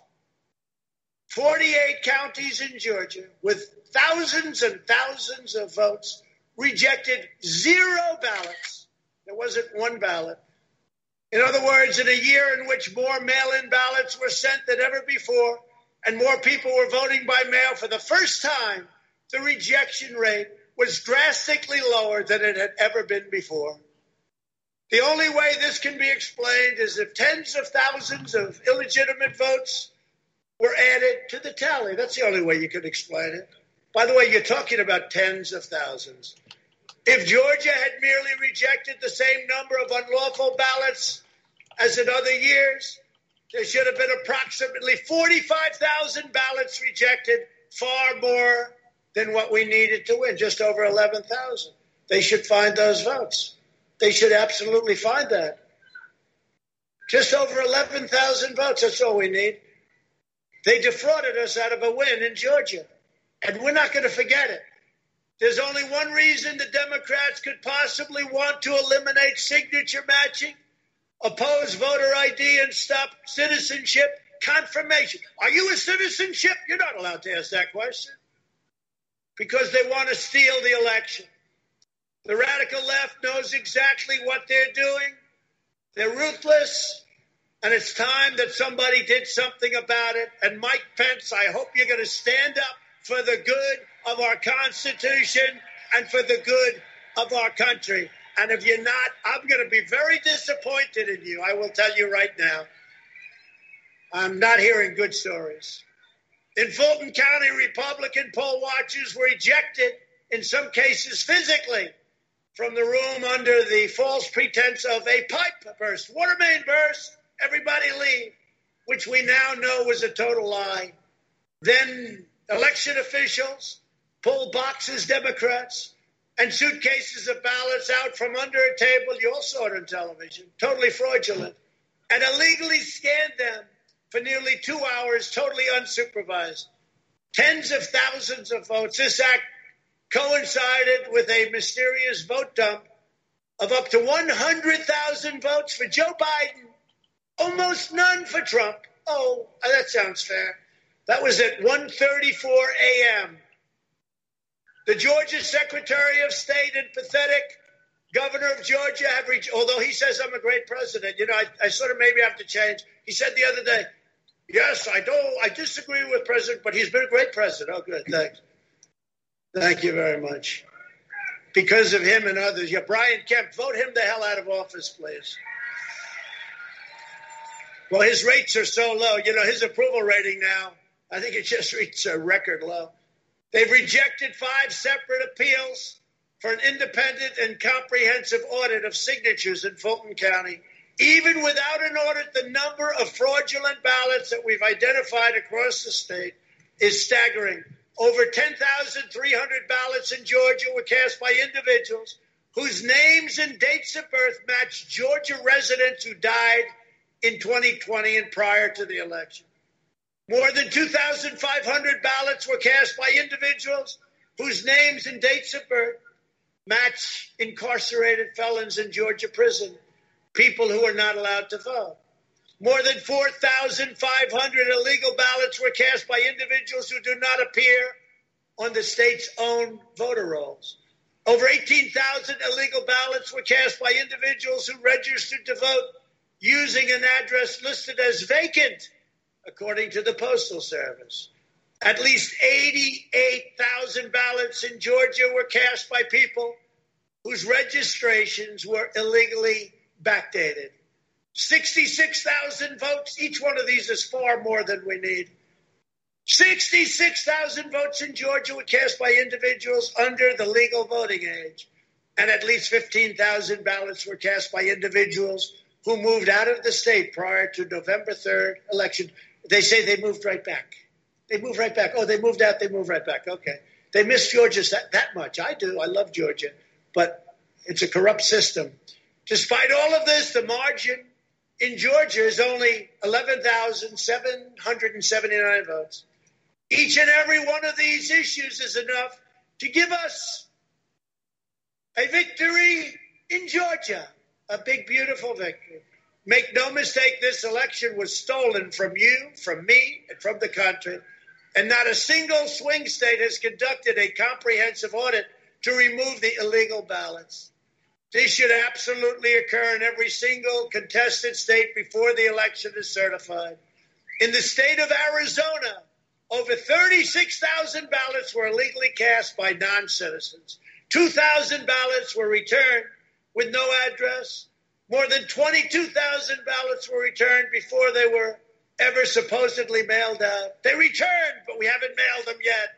48 counties in Georgia with thousands and thousands of votes rejected 0 ballots. There wasn't one ballot. In other words, in a year in which more mail-in ballots were sent than ever before and more people were voting by mail for the first time, the rejection rate was drastically lower than it had ever been before. The only way this can be explained is if tens of thousands of illegitimate votes were added to the tally. That's the only way you could explain it. By the way, you're talking about tens of thousands. If Georgia had merely rejected the same number of unlawful ballots as in other years, there should have been approximately 45,000 ballots rejected, far more than what we needed to win, just over 11,000. They should find those votes. They should absolutely find that. Just over 11,000 votes, that's all we need. They defrauded us out of a win in Georgia, and we're not going to forget it. There's only one reason the Democrats could possibly want to eliminate signature matching, oppose voter ID, and stop citizenship confirmation. Are you a citizenship? You're not allowed to ask that question. Because they want to steal the election. The radical left knows exactly what they're doing. They're ruthless, and it's time that somebody did something about it. And Mike Pence, I hope you're going to stand up for the good of our Constitution and for the good of our country. And if you're not, I'm going to be very disappointed in you. I will tell you right now. I'm not hearing good stories. In Fulton County, Republican poll watchers were ejected, in some cases physically, from the room under the false pretense of a pipe burst. Water main burst, everybody leave, which we now know was a total lie. Then election officials pulled boxes, Democrats, and suitcases of ballots out from under a table. You all saw it on television, totally fraudulent, and illegally scanned them for nearly 2 hours, totally unsupervised. Tens of thousands of votes. This act coincided with a mysterious vote dump of up to 100,000 votes for Joe Biden, almost none for Trump. Oh, that sounds fair. That was at 1:34 a.m. The Georgia Secretary of State and pathetic governor of Georgia have reached, although he says I'm a great president. I sort of maybe have to change. He said the other day, yes, I disagree with President, but he's been a great president. Oh, good, thanks. Thank you very much. Because of him and others. Yeah, Brian Kemp, vote him the hell out of office, please. Well, his rates are so low. His approval rating now, I think it just reached a record low. They've rejected 5 separate appeals for an independent and comprehensive audit of signatures in Fulton County. Even without an audit, the number of fraudulent ballots that we've identified across the state is staggering. Over 10,300 ballots in Georgia were cast by individuals whose names and dates of birth match Georgia residents who died in 2020 and prior to the election. More than 2,500 ballots were cast by individuals whose names and dates of birth match incarcerated felons in Georgia prison, people who are not allowed to vote. More than 4,500 illegal ballots were cast by individuals who do not appear on the state's own voter rolls. Over 18,000 illegal ballots were cast by individuals who registered to vote using an address listed as vacant, according to the Postal Service. At least 88,000 ballots in Georgia were cast by people whose registrations were illegally backdated. 66,000 votes. Each one of these is far more than we need. 66,000 votes in Georgia were cast by individuals under the legal voting age. And at least 15,000 ballots were cast by individuals who moved out of the state prior to November 3rd election. They say they moved right back. They moved right back. Oh, they moved out, they moved right back. Okay. They miss Georgia that much. I do. I love Georgia. But it's a corrupt system. Despite all of this, the margin in Georgia is only 11,779 votes. Each and every one of these issues is enough to give us a victory in Georgia, a big, beautiful victory. Make no mistake, this election was stolen from you, from me, and from the country, and not a single swing state has conducted a comprehensive audit to remove the illegal ballots. This should absolutely occur in every single contested state before the election is certified. In the state of Arizona, over 36,000 ballots were illegally cast by non-citizens. 2,000 ballots were returned with no address. More than 22,000 ballots were returned before they were ever supposedly mailed out. They returned, but we haven't mailed them yet.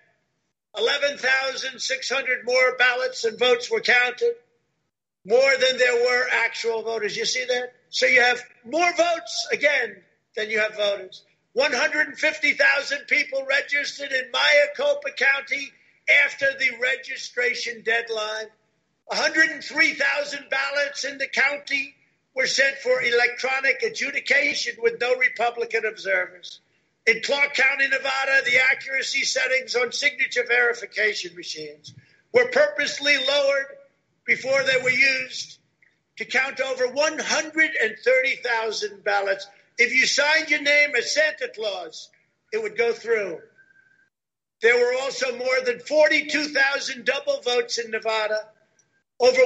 11,600 more ballots and votes were counted, more than there were actual voters. You see that? So you have more votes, again, than you have voters. 150,000 people registered in Maricopa County after the registration deadline. 103,000 ballots in the county were sent for electronic adjudication with no Republican observers. In Clark County, Nevada, the accuracy settings on signature verification machines were purposely lowered before they were used to count over 130,000 ballots. If you signed your name as Santa Claus, it would go through. There were also more than 42,000 double votes in Nevada. Over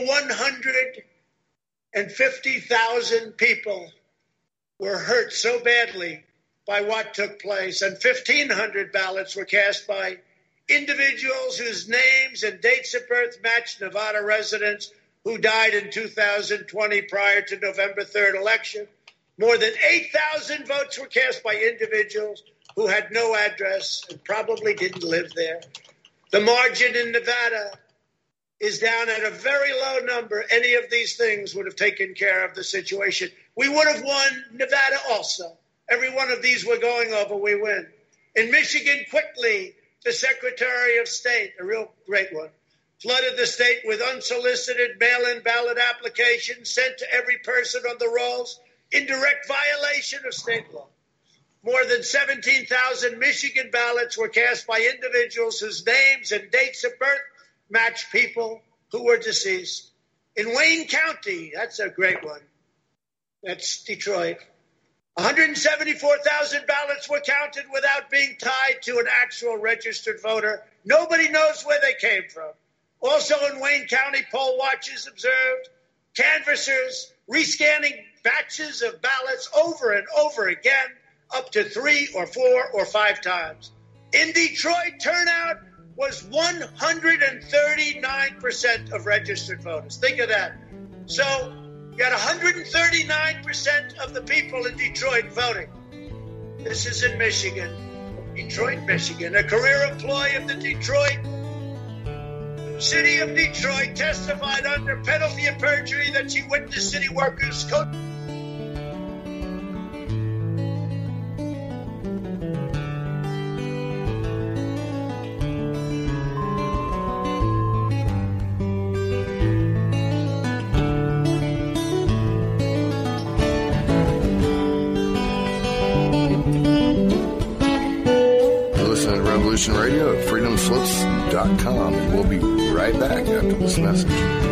150,000 people were hurt so badly by what took place, and 1,500 ballots were cast by individuals whose names and dates of birth matched Nevada residents who died in 2020 prior to November 3rd election. More than 8,000 votes were cast by individuals who had no address and probably didn't live there. The margin in Nevada is down at a very low number. Any of these things would have taken care of the situation. We would have won Nevada also. Every one of these we're going over, we win. In Michigan, quickly, the Secretary of State, a real great one, flooded the state with unsolicited mail-in ballot applications sent to every person on the rolls in direct violation of state law. More than 17,000 Michigan ballots were cast by individuals whose names and dates of birth match people who were deceased. In Wayne County, that's a great one. That's Detroit. 174,000 ballots were counted without being tied to an actual registered voter. Nobody knows where they came from. Also in Wayne County, poll watchers observed canvassers rescanning batches of ballots over and over again, up to 3 or 4 or 5 times. In Detroit, turnout was 139% of registered voters. Think of that. So you got 139% of the people in Detroit voting. This is in Michigan, Detroit, Michigan. A career employee of the City of Detroit testified under penalty of perjury that she witnessed city workers Radio at freedomslips.com, and we'll be right back after this message.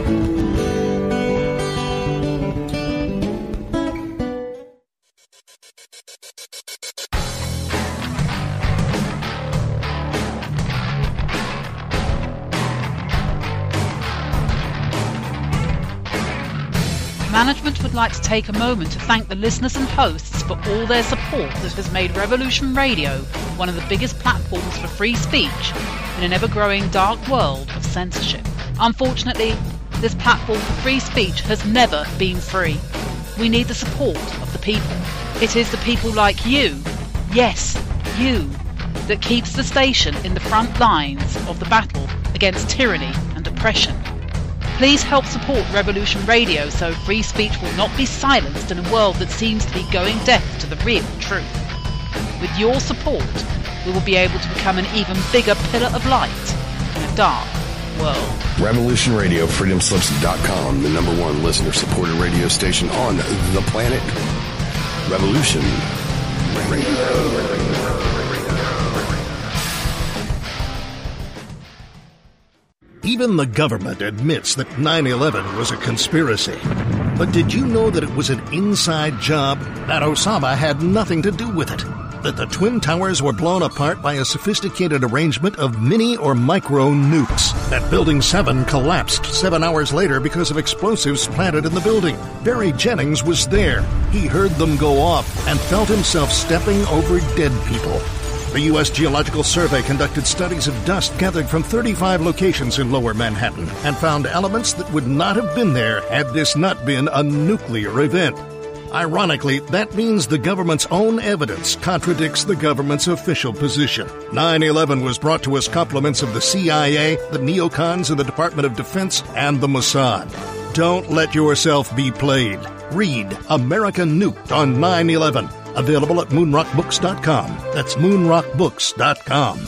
Management would like to take a moment to thank the listeners and hosts for all their support that has made Revolution Radio one of the biggest platforms for free speech in an ever-growing dark world of censorship. Unfortunately, this platform for free speech has never been free. We need the support of the people. It is the people like you, yes, you, that keeps the station in the front lines of the battle against tyranny and oppression. Please help support Revolution Radio so free speech will not be silenced in a world that seems to be going deaf to the real truth. With your support, we will be able to become an even bigger pillar of light in a dark world. Revolution Radio, freedomslips.com, the #1 listener-supported radio station on the planet. Revolution Radio. Even the government admits that 9/11 was a conspiracy. But did you know that it was an inside job? That Osama had nothing to do with it? That the Twin Towers were blown apart by a sophisticated arrangement of mini or micro nukes? That Building 7 collapsed 7 hours later because of explosives planted in the building? Barry Jennings was there. He heard them go off and felt himself stepping over dead people. The U.S. Geological Survey conducted studies of dust gathered from 35 locations in Lower Manhattan and found elements that would not have been there had this not been a nuclear event. Ironically, that means the government's own evidence contradicts the government's official position. 9/11 was brought to us compliments of the CIA, the neocons in the Department of Defense, and the Mossad. Don't let yourself be played. Read America Nuked on 9/11. Available at moonrockbooks.com. That's moonrockbooks.com.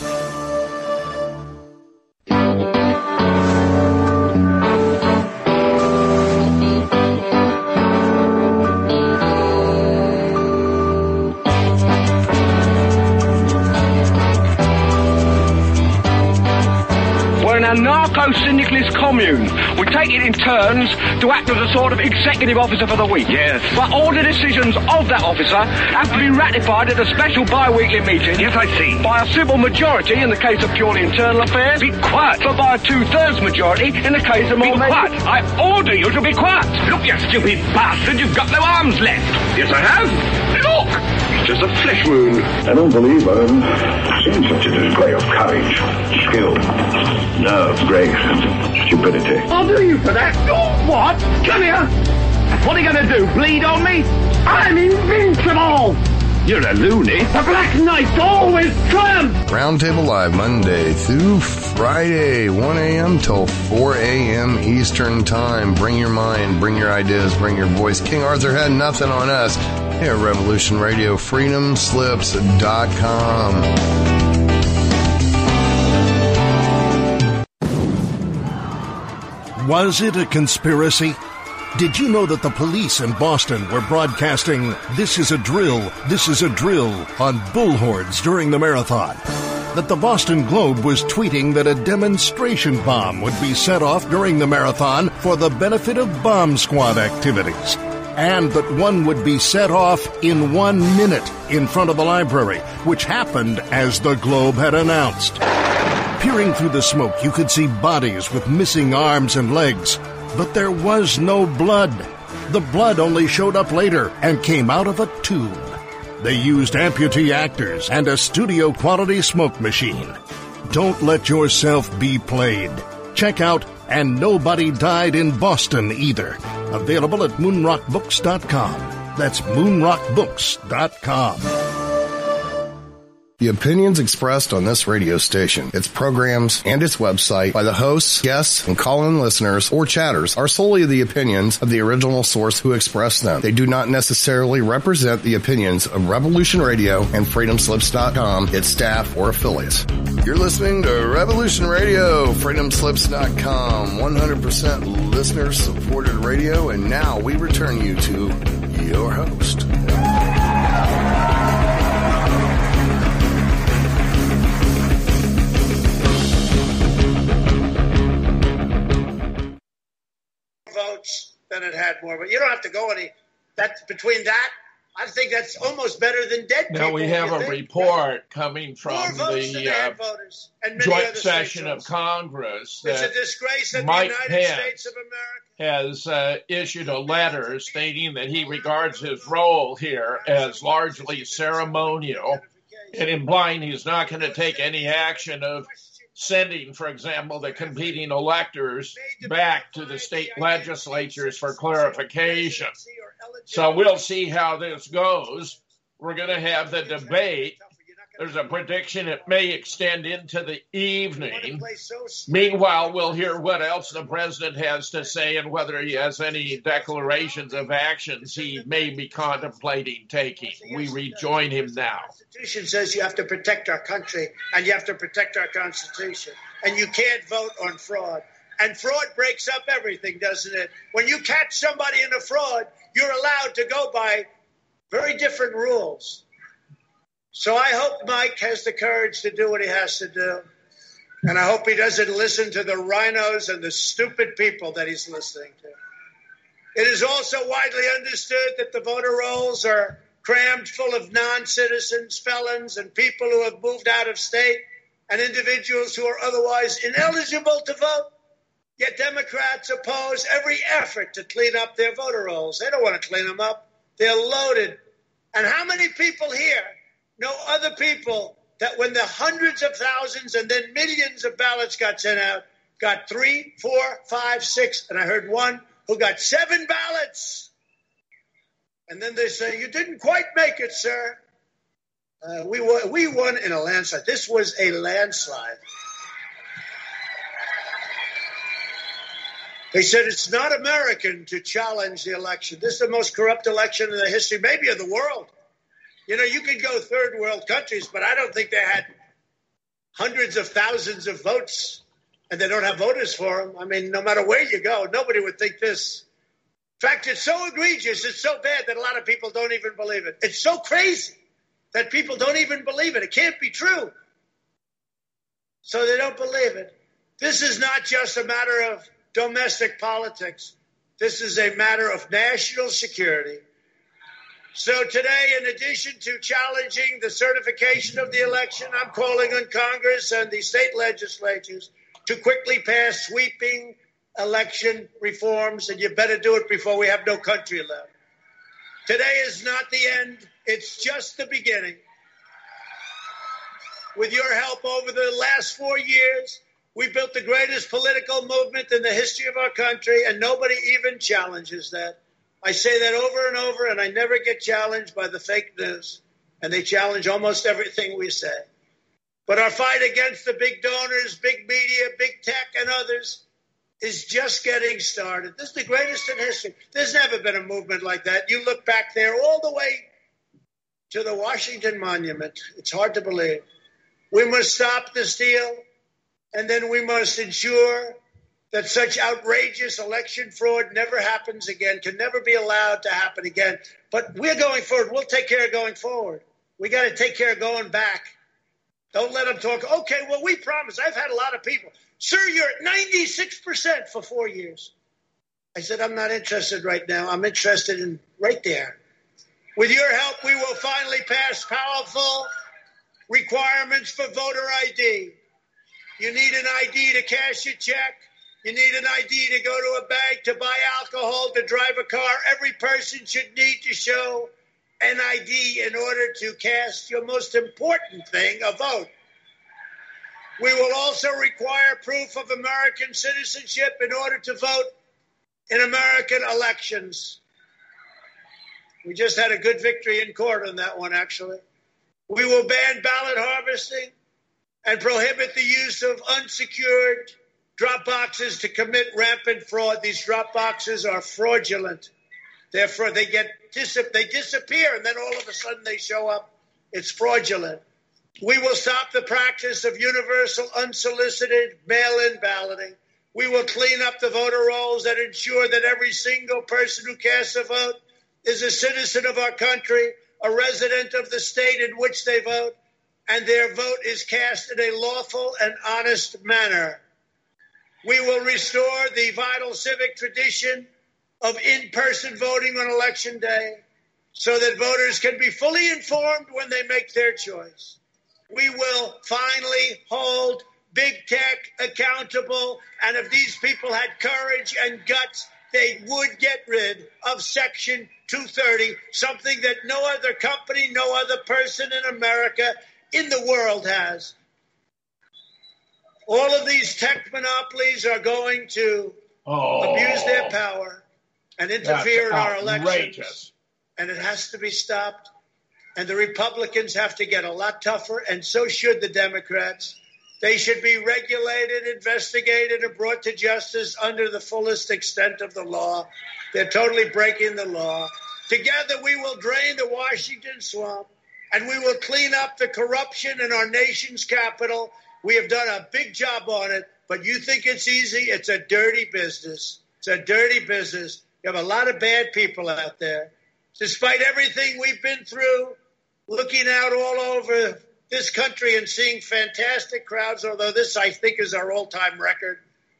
Narco-syndicalist commune. We take it in turns to act as a sort of executive officer for the week. Yes. But all the decisions of that officer have to be ratified at a special bi-weekly meeting. Yes, I see. By a simple majority in the case of purely internal affairs. Be quiet. But by a 2/3 majority in the case of more... Be quiet. I order you to be quiet. Look, you stupid bastard, you've got no arms left. Yes, I have. Look! It's just a flesh wound. I don't believe I've seen such a display of courage, skill, nerve, grace, and stupidity. I'll do you for that. Oh, what? Come here. What are you going to do, bleed on me? I'm invincible. You're a loony. The Black Knight always triumphs. Roundtable Live, Monday through Friday, 1 a.m. till 4 a.m. Eastern Time. Bring your mind, bring your ideas, bring your voice. King Arthur had nothing on us. Here at Revolution Radio, freedomslips.com. Was it a conspiracy? Did you know that the police in Boston were broadcasting "This is a drill, this is a drill" on bullhorns during the marathon? that the Boston Globe was tweeting that a demonstration bomb would be set off during the marathon for the benefit of bomb squad activities, and that one would be set off in 1 minute in front of the library, which happened as the Globe had announced. Peering through the smoke, you could see bodies with missing arms and legs, but there was no blood. The blood only showed up later and came out of a tube. They used amputee actors and a studio-quality smoke machine. Don't let yourself be played. Check out And Nobody Died in Boston Either. Available at moonrockbooks.com. That's moonrockbooks.com. The opinions expressed on this radio station, its programs, and its website by the hosts, guests, and call-in listeners or chatters are solely the opinions of the original source who expressed them. They do not necessarily represent the opinions of Revolution Radio and FreedomSlips.com, its staff, or affiliates. You're listening to Revolution Radio, FreedomSlips.com, 100% listener-supported radio, and now we return you to your host. Votes than it had more, but you don't have to go any. That's between that. I think that's almost better than dead people. Now we have a report coming from the joint session of Congress that it's a disgrace that Mike the United Pence States of America has issued a letter stating that he regards his role here as largely ceremonial and implying he's not going to take any action of sending, for example, the competing electors back to the state legislatures for clarification. So we'll see how this goes. We're going to have the debate. There's a prediction it may extend into the evening. Meanwhile, we'll hear what else the president has to say and whether he has any declarations of actions he may be contemplating taking. We rejoin him now. The Constitution says you have to protect our country and you have to protect our Constitution. And you can't vote on fraud. And fraud breaks up everything, doesn't it? When you catch somebody in a fraud, you're allowed to go by very different rules. So I hope Mike has the courage to do what he has to do. And I hope he doesn't listen to the rhinos and the stupid people that he's listening to. It is also widely understood that the voter rolls are crammed full of non-citizens, felons, and people who have moved out of state, and individuals who are otherwise ineligible to vote. Yet Democrats oppose every effort to clean up their voter rolls. They don't want to clean them up. They're loaded. And how many people here know other people that when the hundreds of thousands and then millions of ballots got sent out, got 3, 4, 5, 6, and I heard one who got 7 ballots. And then they say, you didn't quite make it, sir. We won in a landslide. This was a landslide. They said it's not American to challenge the election. This is the most corrupt election in the history, maybe of the world. You know, you could go third world countries, but I don't think they had hundreds of thousands of votes and they don't have voters for them. I mean, no matter where you go, nobody would think this. In fact, it's so egregious, it's so bad that a lot of people don't even believe it. It's so crazy that people don't even believe it. It can't be true. So they don't believe it. This is not just a matter of domestic politics. This is a matter of national security. So today, in addition to challenging the certification of the election, I'm calling on Congress and the state legislatures to quickly pass sweeping election reforms, and you better do it before we have no country left. Today is not the end. It's just the beginning. With your help over the last 4 years, we built the greatest political movement in the history of our country, and nobody even challenges that. I say that over and over, and I never get challenged by the fake news, and they challenge almost everything we say. But our fight against the big donors, big media, big tech, and others is just getting started. This is the greatest in history. There's never been a movement like that. You look back there all the way to the Washington Monument. It's hard to believe. We must stop this deal, and then we must ensure that such outrageous election fraud never happens again, can never be allowed to happen again. But we're going forward. We'll take care of going forward. We got to take care of going back. Don't let them talk. Okay, well, we promise. I've had a lot of people. Sir, you're at 96% for 4 years. I said, I'm not interested right now. I'm interested in right there. With your help, we will finally pass powerful requirements for voter ID. You need an ID to cash your check. You need an ID to go to a bank, to buy alcohol, to drive a car. Every person should need to show an ID in order to cast your most important thing, a vote. We will also require proof of American citizenship in order to vote in American elections. We just had a good victory in court on that one, actually. We will ban ballot harvesting and prohibit the use of unsecured drop boxes to commit rampant fraud. These drop boxes are fraudulent. Therefore, they disappear, and then all of a sudden they show up. It's fraudulent. We will stop the practice of universal unsolicited mail-in balloting. We will clean up the voter rolls and ensure that every single person who casts a vote is a citizen of our country, a resident of the state in which they vote, and their vote is cast in a lawful and honest manner. We will restore the vital civic tradition of in-person voting on Election Day so that voters can be fully informed when they make their choice. We will finally hold big tech accountable, and if these people had courage and guts, they would get rid of Section 230, something that no other company, no other person in America, in the world has. All of these tech monopolies are going to abuse their power and interfere in our elections. And it has to be stopped. And the Republicans have to get a lot tougher, and so should the Democrats. They should be regulated, investigated, and brought to justice under the fullest extent of the law. They're totally breaking the law. Together, we will drain the Washington swamp, and we will clean up the corruption in our nation's capital. We have done a big job on it, but you think it's easy? It's a dirty business. It's a dirty business. You have a lot of bad people out there. Despite everything we've been through, looking out all over this country and seeing fantastic crowds, although this, I think, is our all-time record.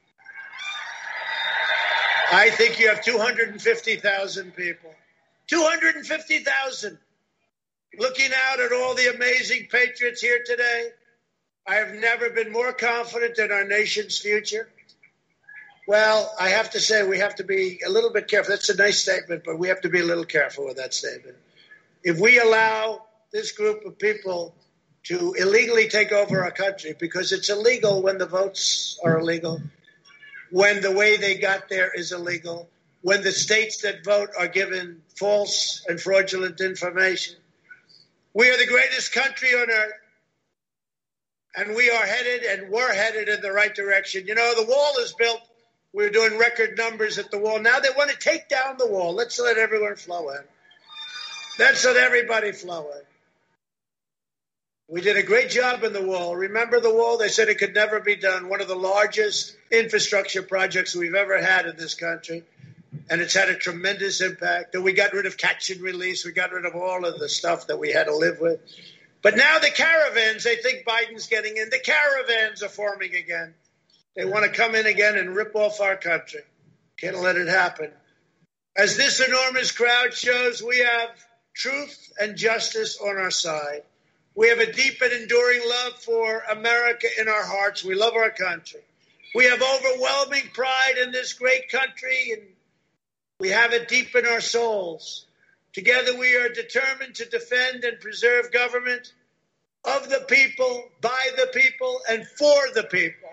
I think you have 250,000 people. 250,000. Looking out at all the amazing patriots here today, I have never been more confident in our nation's future. Well, I have to say we have to be a little bit careful. That's a nice statement, but we have to be a little careful with that statement. If we allow this group of people to illegally take over our country, because it's illegal when the votes are illegal, when the way they got there is illegal, when the states that vote are given false and fraudulent information. We are the greatest country on earth, and we are headed and we're headed in the right direction. You know, the wall is built. We're doing record numbers at the wall. Now they want to take down the wall. Let's let everyone flow in. Let's let everybody flow in. We did a great job in the wall. Remember the wall? They said it could never be done. One of the largest infrastructure projects we've ever had in this country. And it's had a tremendous impact. And we got rid of catch and release. We got rid of all of the stuff that we had to live with. But now the caravans, they think Biden's getting in. The caravans are forming again. They want to come in again and rip off our country. Can't let it happen. As this enormous crowd shows, we have truth and justice on our side. We have a deep and enduring love for America in our hearts. We love our country. We have overwhelming pride in this great country, and we have it deep in our souls. Together we are determined to defend and preserve government of the people, by the people, and for the people.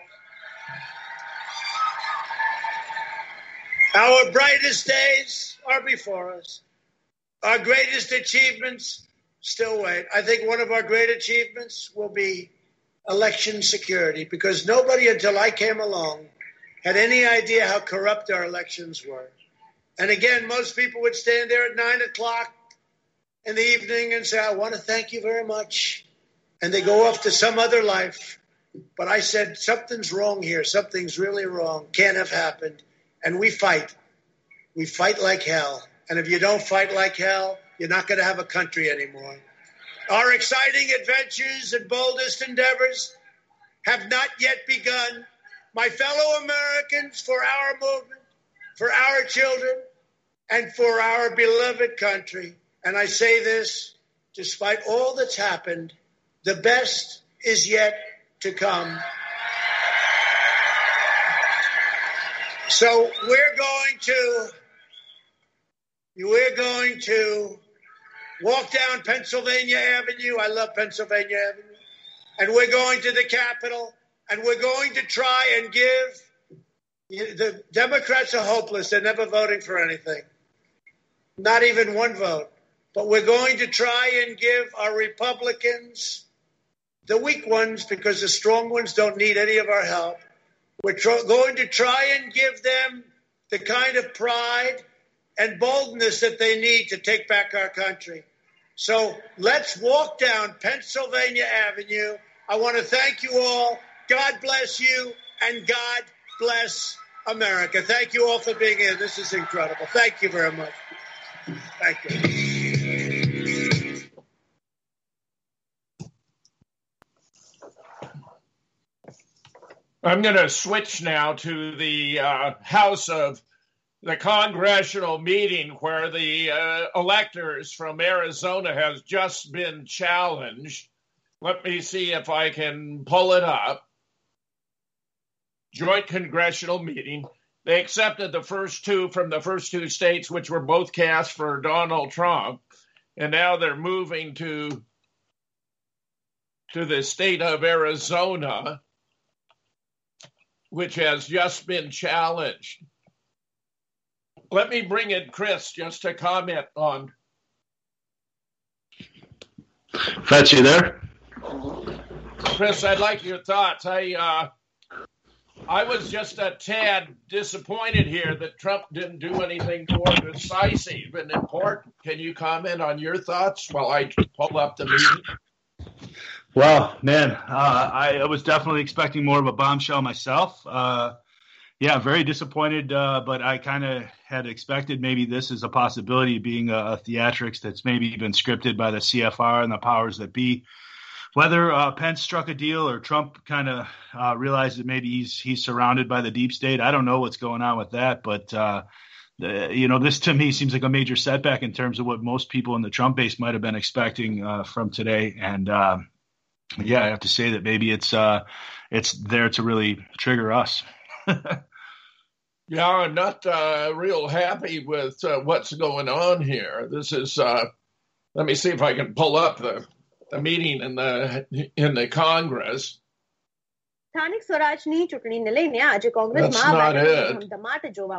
Our brightest days are before us. Our greatest achievements still wait. I think one of our great achievements will be election security, because nobody until I came along had any idea how corrupt our elections were. And again, most people would stand there at 9 o'clock in the evening and say, I want to thank you very much. And they go off to some other life. But I said, something's wrong here. Something's really wrong. Can't have happened. And we fight. We fight like hell. And if you don't fight like hell, you're not going to have a country anymore. Our exciting adventures and boldest endeavors have not yet begun. My fellow Americans, for our movement, for our children, and for our beloved country, and I say this despite all that's happened, the best is yet to come. So we're going to walk down Pennsylvania Avenue. I love Pennsylvania Avenue. And we're going to the Capitol, and we're going to try and give, the Democrats are hopeless. They're never voting for anything. Not even one vote. But we're going to try and give our Republicans, the weak ones, because the strong ones don't need any of our help. We're going to try and give them the kind of pride and boldness that they need to take back our country. So let's walk down Pennsylvania Avenue. I want to thank you all. God bless you, and God bless America. Thank you all for being here. This is incredible. Thank you very much. Thank you. I'm going to switch now to the House of the Congressional meeting where the electors from Arizona has just been challenged. Let me see if I can pull it up. Joint Congressional meeting. They accepted the first two from the first two states, which were both cast for Donald Trump. And now they're moving to the state of Arizona, which has just been challenged. Let me bring in Chris just to comment on. Fetch, you there? Chris, I'd like your thoughts. I was just a tad disappointed here that Trump didn't do anything more decisive and important. Can you comment on your thoughts while I pull up the meeting? Well, man, I was definitely expecting more of a bombshell myself. Yeah, very disappointed, but I kind of had expected maybe this is a possibility being a theatrics that's maybe been scripted by the CFR and the powers that be. Whether Pence struck a deal or Trump kind of realized that maybe he's surrounded by the deep state, I don't know what's going on with that. But, this to me seems like a major setback in terms of what most people in the Trump base might have been expecting from today. And, yeah, I have to say that maybe it's there to really trigger us. Yeah, I'm not real happy with what's going on here. This is, let me see if I can pull up the meeting in the Congress. સ્થાનિક સ્વરાજની ચૂંટણીને લઈને આજે કોંગ્રેસમાં ધમાટ જોવા.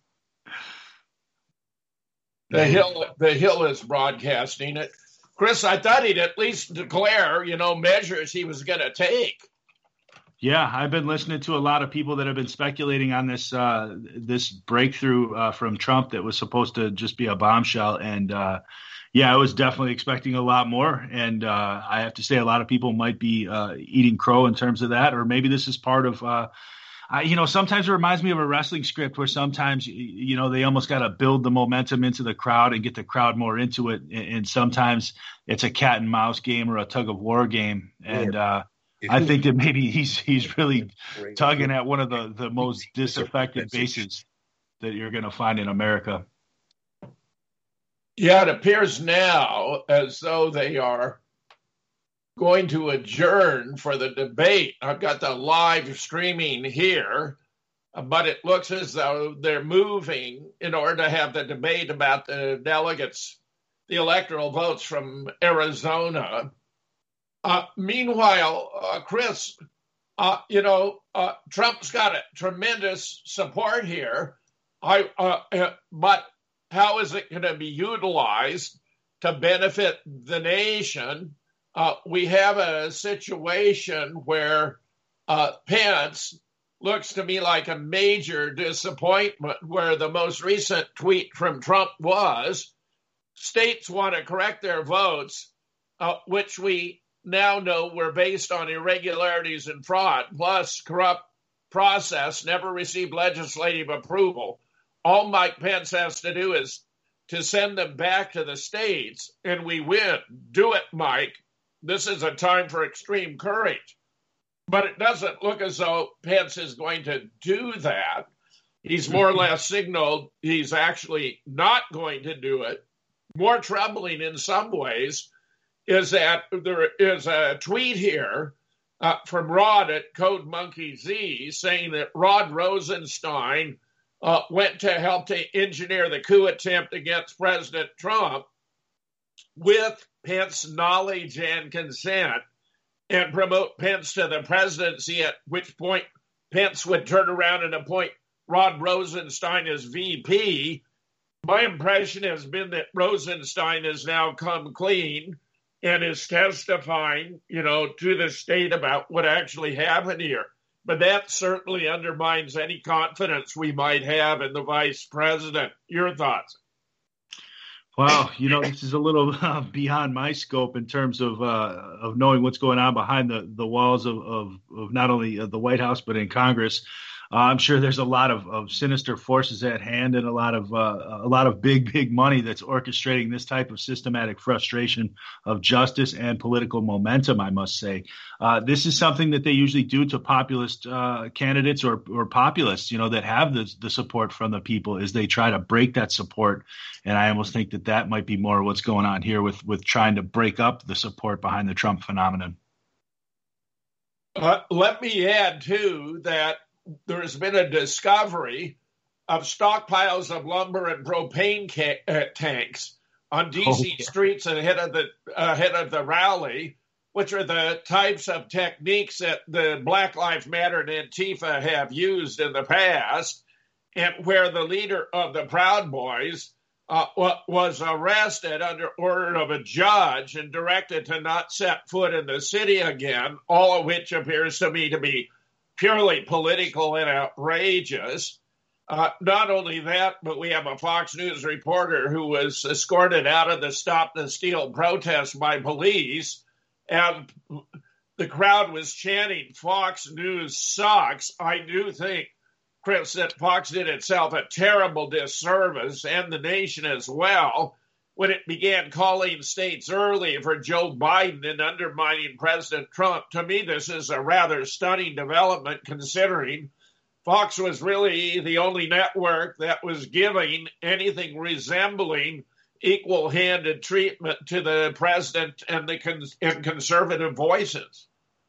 The Hill is broadcasting it. Chris, I thought he'd at least declare, measures he was going to take. Yeah, I've been listening to a lot of people that have been speculating on this breakthrough from Trump that was supposed to just be a bombshell. And yeah, I was definitely expecting a lot more. And I have to say a lot of people might be eating crow in terms of that. Or maybe this is part of, sometimes it reminds me of a wrestling script where sometimes, they almost got to build the momentum into the crowd and get the crowd more into it. And sometimes it's a cat and mouse game or a tug of war game. And I think that maybe he's really tugging at one of the most disaffected bases that you're going to find in America. Yeah, it appears now as though they are going to adjourn for the debate. I've got the live streaming here, but it looks as though they're moving in order to have the debate about the delegates, the electoral votes from Arizona. Meanwhile, Chris, Trump's got a tremendous support here. But how is it going to be utilized to benefit the nation? We have a situation where Pence looks to me like a major disappointment, where the most recent tweet from Trump was, states want to correct their votes, which we now know were based on irregularities and fraud, plus corrupt process, never received legislative approval. All Mike Pence has to do is to send them back to the states, and we win. Do it, Mike. this is a time for extreme courage. But it doesn't look as though Pence is going to do that. He's more or less signaled he's actually not going to do it. More troubling in some ways is that there is a tweet here from Rod at Code Monkey Z saying that Rod Rosenstein went to help to engineer the coup attempt against President Trump with Pence's knowledge and consent and promote Pence to the presidency, at which point Pence would turn around and appoint Rod Rosenstein as VP. My impression has been that Rosenstein has now come clean and is testifying, to the state about what actually happened here. But that certainly undermines any confidence we might have in the vice president. Your thoughts? Well, this is a little beyond my scope in terms of knowing what's going on behind the walls of not only the White House but in Congress. I'm sure there's a lot of sinister forces at hand and a lot of big money that's orchestrating this type of systematic frustration of justice and political momentum, I must say. This is something that they usually do to populist candidates or populists, that have the support from the people, is they try to break that support. And I almost think that might be more what's going on here with trying to break up the support behind the Trump phenomenon. Let me add, too, that there has been a discovery of stockpiles of lumber and propane tanks on D.C. streets ahead of the rally, which are the types of techniques that the Black Lives Matter and Antifa have used in the past, and where the leader of the Proud Boys was arrested under order of a judge and directed to not set foot in the city again, all of which appears to me to be purely political and outrageous. Not only that, but we have a Fox News reporter who was escorted out of the Stop the Steal protest by police, and the crowd was chanting, "Fox News sucks." I do think, Chris, that Fox did itself a terrible disservice, and the nation as well, when it began calling states early for Joe Biden and undermining President Trump. To me, this is a rather stunning development, considering Fox was really the only network that was giving anything resembling equal-handed treatment to the president and and conservative voices.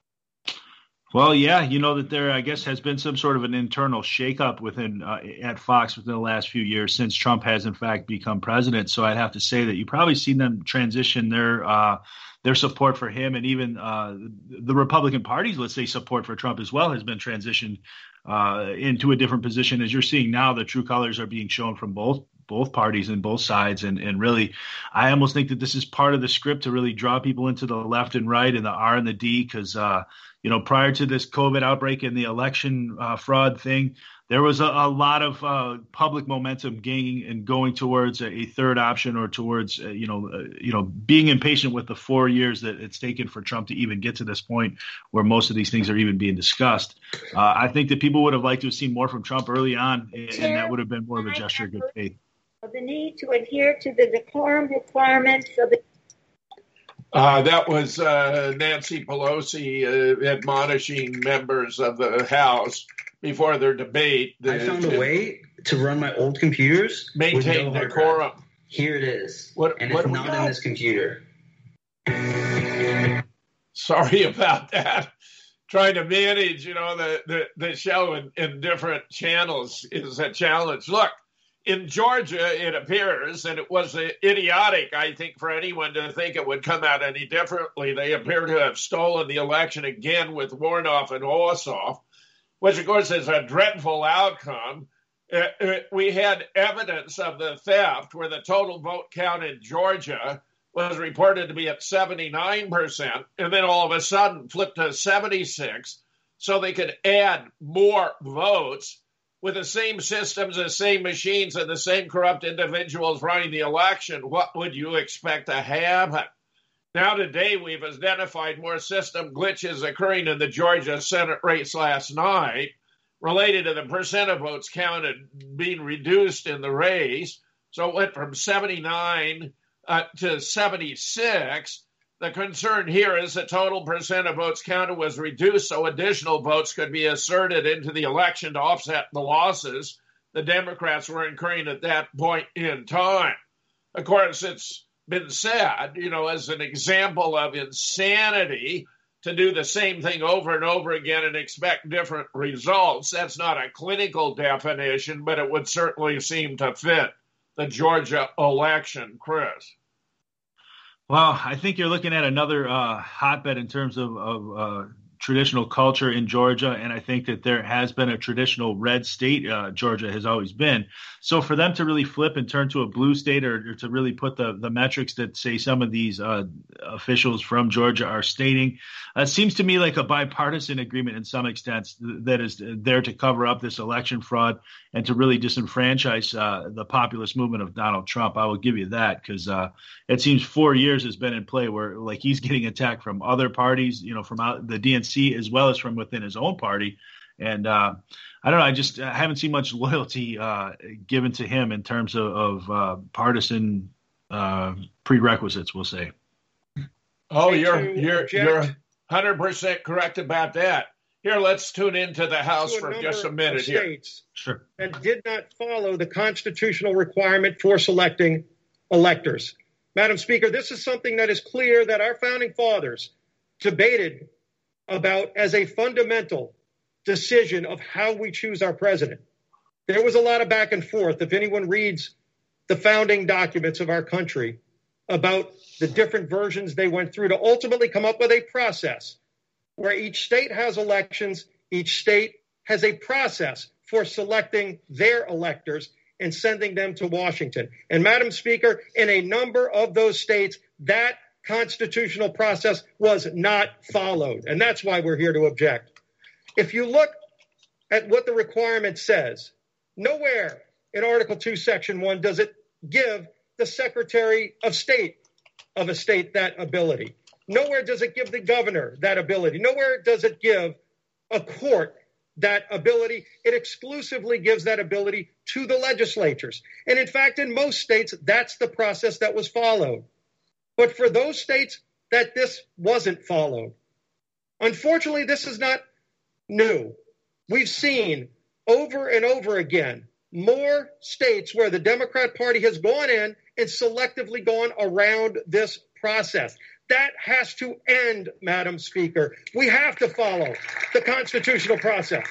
Well, yeah, that there, I guess, has been some sort of an internal shakeup within at Fox within the last few years since Trump has, in fact, become president. So I'd have to say that you've probably seen them transition their support for him, and even the Republican Party's, let's say, support for Trump as well has been transitioned into a different position. As you're seeing now, the true colors are being shown from both parties and both sides. And really, I almost think that this is part of the script to really draw people into the left and right and the R and the D, because prior to this COVID outbreak and the election fraud thing, there was a lot of public momentum gaining and going towards a third option, or towards, being impatient with the 4 years that it's taken for Trump to even get to this point where most of these things are even being discussed. I think that people would have liked to have seen more from Trump early on, and that would have been more of a gesture of good faith. The need to adhere to the decorum requirements of the that was Nancy Pelosi admonishing members of the House before their debate. I found a way to run my old computers. Maintain decorum. Here it is. It's not in this computer. Sorry about that. Trying to manage, the show in different channels is a challenge. Look, in Georgia, it appears, and it was idiotic, I think, for anyone to think it would come out any differently. They appear to have stolen the election again with Warnoff and Ossoff, which, of course, is a dreadful outcome. We had evidence of the theft where the total vote count in Georgia was reported to be at 79%, and then all of a sudden flipped to 76%, so they could add more votes with the same systems, the same machines, and the same corrupt individuals running the election. What would you expect to happen? Now today, we've identified more system glitches occurring in the Georgia Senate race last night related to the percent of votes counted being reduced in the race. So it went from 79 to 76. The concern here is the total percent of votes counted was reduced, so additional votes could be asserted into the election to offset the losses the Democrats were incurring at that point in time. Of course, it's been said, as an example of insanity to do the same thing over and over again and expect different results. That's not a clinical definition, but it would certainly seem to fit the Georgia election, Chris. Well, I think you're looking at another hotbed in terms of traditional culture in Georgia, and I think that there has been a traditional red state. Georgia has always been. So for them to really flip and turn to a blue state, or to really put the metrics that say some of these officials from Georgia are stating, seems to me like a bipartisan agreement in some extent that is there to cover up this election fraud and to really disenfranchise the populist movement of Donald Trump. I will give you that, because it seems 4 years has been in play where he's getting attacked from other parties, from out the DNC as well as from within his own party. And I don't know, I haven't seen much loyalty given to him in terms of partisan prerequisites, we'll say. Oh, you're 100% correct about that. Here, let's tune into the House for just a minute here. States that did not follow the constitutional requirement for selecting electors. Madam Speaker, this is something that is clear that our founding fathers debated about as a fundamental decision of how we choose our president. There was a lot of back and forth. If anyone reads the founding documents of our country about the different versions they went through to ultimately come up with a process where each state has elections, each state has a process for selecting their electors and sending them to Washington. And Madam Speaker, in a number of those states, that constitutional process was not followed. And that's why we're here to object. If you look at what the requirement says, nowhere in Article 2, Section 1 does it give the Secretary of State of a state that ability. Nowhere does it give the governor that ability. Nowhere does it give a court that ability. It exclusively gives that ability to the legislatures. And in fact, in most states, that's the process that was followed. But for those states that this wasn't followed, unfortunately, this is not new. We've seen over and over again more states where the Democrat Party has gone in and selectively gone around this process. That has to end, Madam Speaker. We have to follow the constitutional process.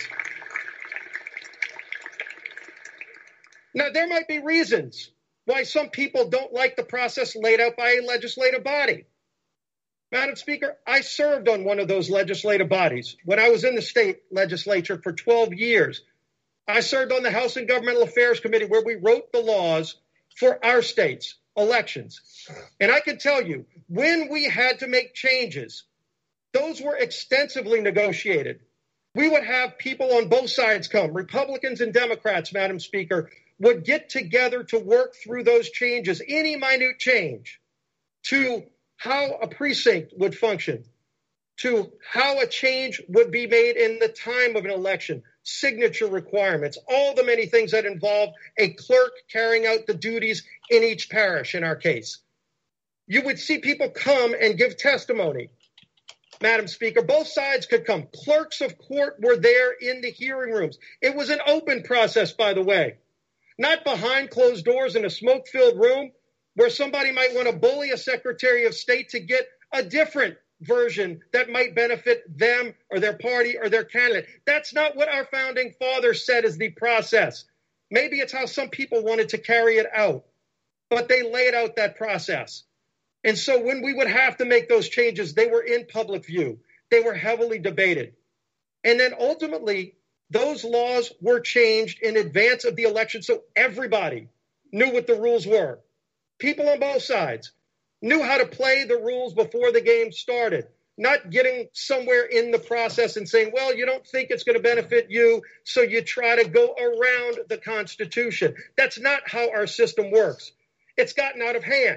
Now, there might be reasons why some people don't like the process laid out by a legislative body. Madam Speaker, I served on one of those legislative bodies when I was in the state legislature for 12 years. I served on the House and Governmental Affairs Committee where we wrote the laws for our state's elections. And I can tell you, when we had to make changes, those were extensively negotiated. We would have people on both sides come, Republicans and Democrats, Madam Speaker, would get together to work through those changes, any minute change, to how a precinct would function, to how a change would be made in the time of an election, signature requirements, all the many things that involve a clerk carrying out the duties in each parish, in our case. You would see people come and give testimony. Madam Speaker, both sides could come. Clerks of court were there in the hearing rooms. It was an open process, by the way, not behind closed doors in a smoke-filled room where somebody might want to bully a Secretary of State to get a different version that might benefit them or their party or their candidate. That's not what our founding fathers said is the process. Maybe it's how some people wanted to carry it out, but they laid out that process. And so when we would have to make those changes, they were in public view. They were heavily debated. And then ultimately, those laws were changed in advance of the election so everybody knew what the rules were. People on both sides knew how to play the rules before the game started, not getting somewhere in the process and saying, well, you don't think it's going to benefit you, so you try to go around the Constitution. That's not how our system works. It's gotten out of hand.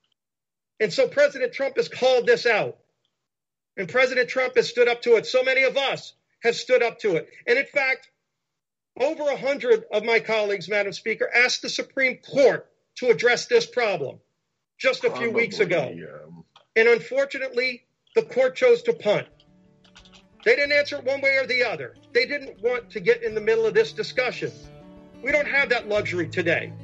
And so President Trump has called this out. And President Trump has stood up to it. So many of us have stood up to it. And in fact, over 100 of my colleagues, Madam Speaker, asked the Supreme Court to address this problem just a few weeks ago. And unfortunately, the court chose to punt. They didn't answer it one way or the other. They didn't want to get in the middle of this discussion. We don't have that luxury today.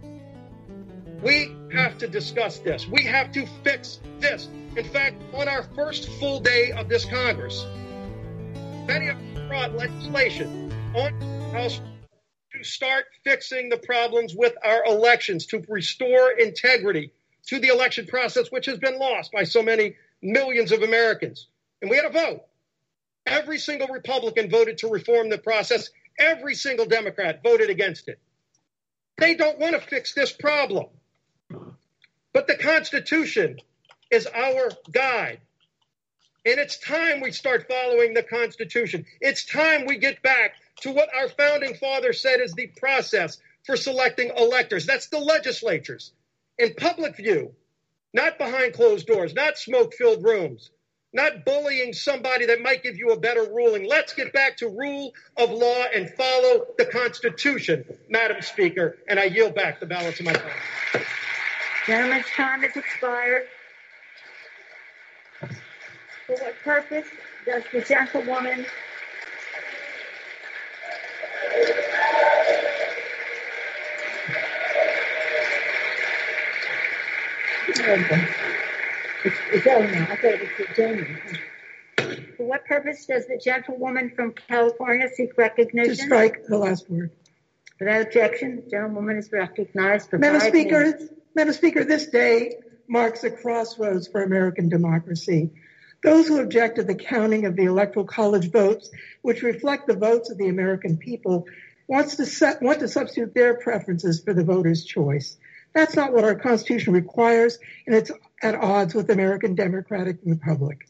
We have to discuss this. We have to fix this. In fact, on our first full day of this Congress, many of us brought legislation on the House to start fixing the problems with our elections, to restore integrity to the election process, which has been lost by so many millions of Americans. And we had a vote. Every single Republican voted to reform the process. Every single Democrat voted against it. They don't want to fix this problem. But the Constitution is our guide. And it's time we start following the Constitution. It's time we get back to what our founding fathers said is the process for selecting electors. That's the legislatures. In public view, not behind closed doors, not smoke-filled rooms, not bullying somebody that might give you a better ruling. Let's get back to rule of law and follow the Constitution, Madam Speaker. And I yield back the balance of my time. Gentleman's time has expired. For what purpose does the gentlewoman It's over now. I thought it was Jamie. For what purpose does the gentlewoman from California seek recognition? To strike the last word. Without objection, the gentlewoman is recognized for Madam 5 Speaker, minutes. Madam Speaker, this day marks a crossroads for American democracy. Those who object to the counting of the Electoral College votes, which reflect the votes of the American people, want to substitute their preferences for the voter's choice. That's not what our Constitution requires, and it's at odds with the American Democratic Republic.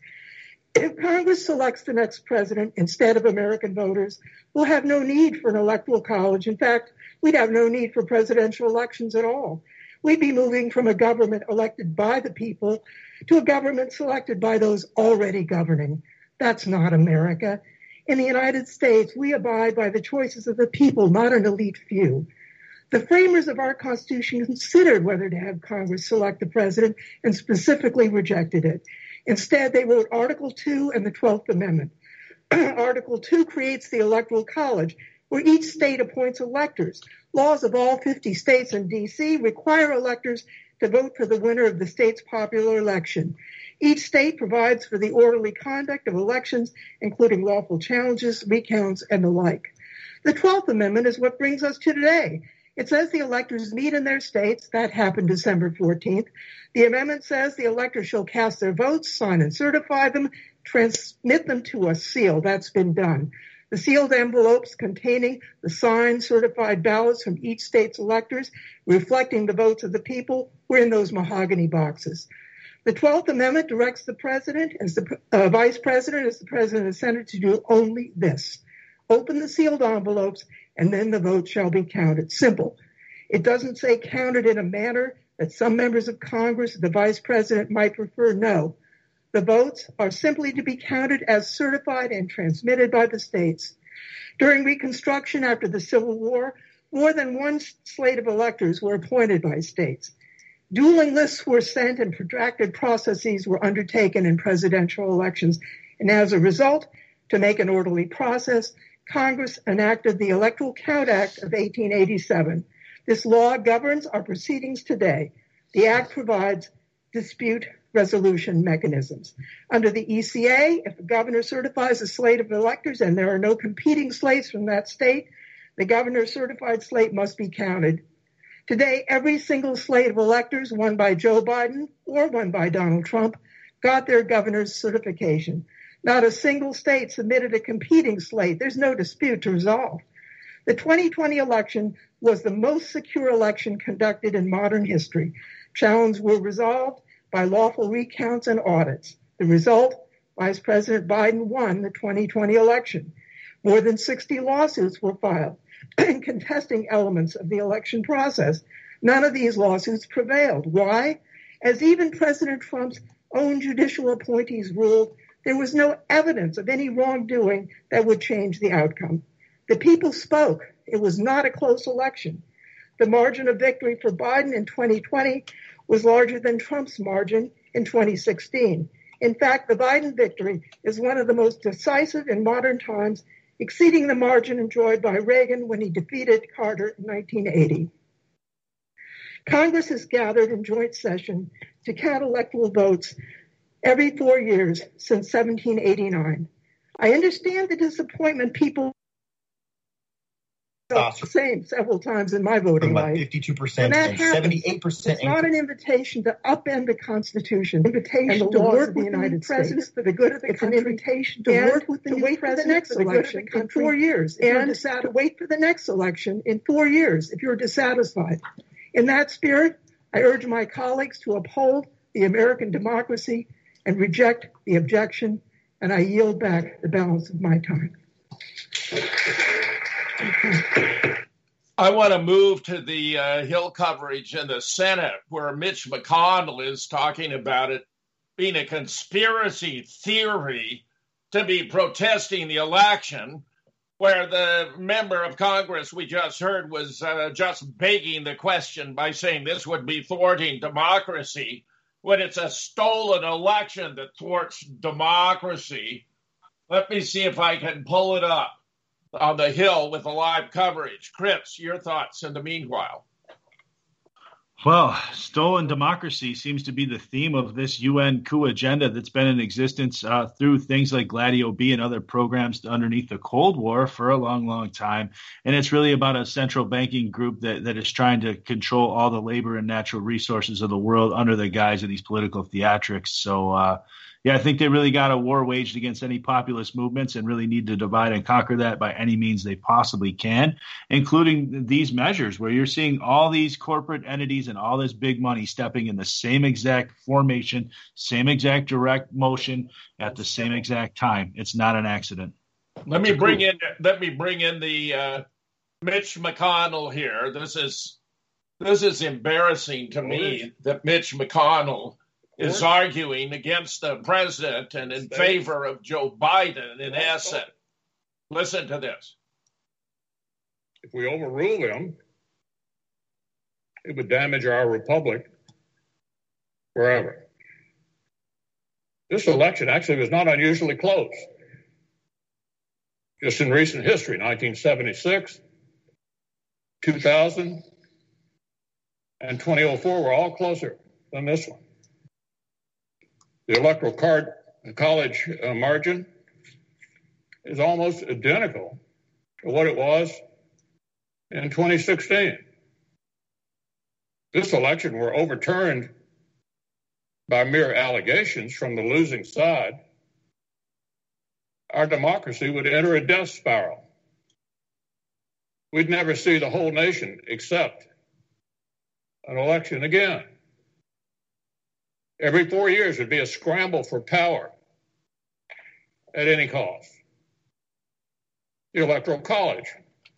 If Congress selects the next president instead of American voters, we'll have no need for an electoral college. In fact, we'd have no need for presidential elections at all. We'd be moving from a government elected by the people to a government selected by those already governing. That's not America. In the United States, we abide by the choices of the people, not an elite few. The framers of our Constitution considered whether to have Congress select the president and specifically rejected it. Instead, they wrote Article 2 and the 12th Amendment. Article 2 creates the Electoral College, where each state appoints electors. Laws of all 50 states and D.C. require electors to vote for the winner of the state's popular election. Each state provides for the orderly conduct of elections, including lawful challenges, recounts, and the like. The 12th Amendment is what brings us to today. It says the electors meet in their states. That happened December 14th. The amendment says the electors shall cast their votes, sign and certify them, transmit them to a seal. That's been done. The sealed envelopes containing the signed, certified ballots from each state's electors, reflecting the votes of the people, were in those mahogany boxes. The 12th Amendment directs the president, as the vice president, as the president of the Senate, to do only this: open the sealed envelopes, and then the vote shall be counted. Simple. It doesn't say counted in a manner that some members of Congress, the vice president, might prefer. No. The votes are simply to be counted as certified and transmitted by the states. During Reconstruction after the Civil War, more than one slate of electors were appointed by states. Dueling lists were sent and protracted processes were undertaken in presidential elections. And as a result, to make an orderly process, Congress enacted the Electoral Count Act of 1887. This law governs our proceedings today. The act provides dispute resolution mechanisms. Under the ECA, if the governor certifies a slate of electors and there are no competing slates from that state, the governor's certified slate must be counted. Today, every single slate of electors, won by Joe Biden or won by Donald Trump, got their governor's certification. Not a single state submitted a competing slate. There's no dispute to resolve. The 2020 election was the most secure election conducted in modern history. Challenges were resolved by lawful recounts and audits. The result, Vice President Biden won the 2020 election. More than 60 lawsuits were filed contesting elements of the election process. None of these lawsuits prevailed. Why? As even President Trump's own judicial appointees ruled, there was no evidence of any wrongdoing that would change the outcome. The people spoke. It was not a close election. The margin of victory for Biden in 2020 was larger than Trump's margin, in 2016. In fact, the Biden victory is one of the most decisive in modern times, exceeding the margin enjoyed by Reagan when he defeated Carter in 1980. Congress has gathered in joint session to count electoral votes every 4 years since 1789. I understand the disappointment people the same several times in my voting life. 52% and 78%. It's not an invitation to upend the Constitution. Invitation to work with the United States for the good of the country. It's an invitation to work with the new president for the next election in 4 years, and to wait for the next election in 4 years if you're dissatisfied. In that spirit, I urge my colleagues to uphold the American democracy and reject the objection, and I yield back the balance of my time. I want to move to the Hill coverage in the Senate, where Mitch McConnell is talking about it being a conspiracy theory to be protesting the election, where the member of Congress we just heard was just begging the question by saying this would be thwarting democracy, when it's a stolen election that thwarts democracy. Let me see if I can pull it up on the Hill with the live coverage. Chris, your thoughts in the meanwhile. Well, stolen democracy seems to be the theme of this UN coup agenda that's been in existence through things like Gladio B and other programs underneath the Cold War for a long, long time. And it's really about a central banking group that is trying to control all the labor and natural resources of the world under the guise of these political theatrics. So, yeah, I think they really got a war waged against any populist movements and really need to divide and conquer that by any means they possibly can, including these measures where you're seeing all these corporate entities and all this big money stepping in the same exact formation, same exact direct motion at the same exact time. It's not an accident. Let me bring in the Mitch McConnell here. This is embarrassing to me that Mitch McConnell is arguing against the president and in favor of Joe Biden in essence. Listen to this. If we overrule him, it would damage our republic forever. This election actually was not unusually close. Just in recent history, 1976, 2000, and 2004 were all closer than this one. The Electoral College margin is almost identical to what it was in 2016. This election were overturned by mere allegations from the losing side. Our democracy would enter a death spiral. We'd never see the whole nation accept an election again. Every 4 years would be a scramble for power at any cost. The Electoral College,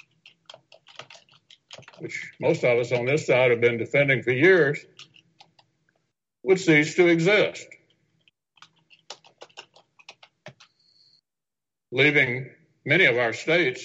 which most of us on this side have been defending for years, would cease to exist, leaving many of our states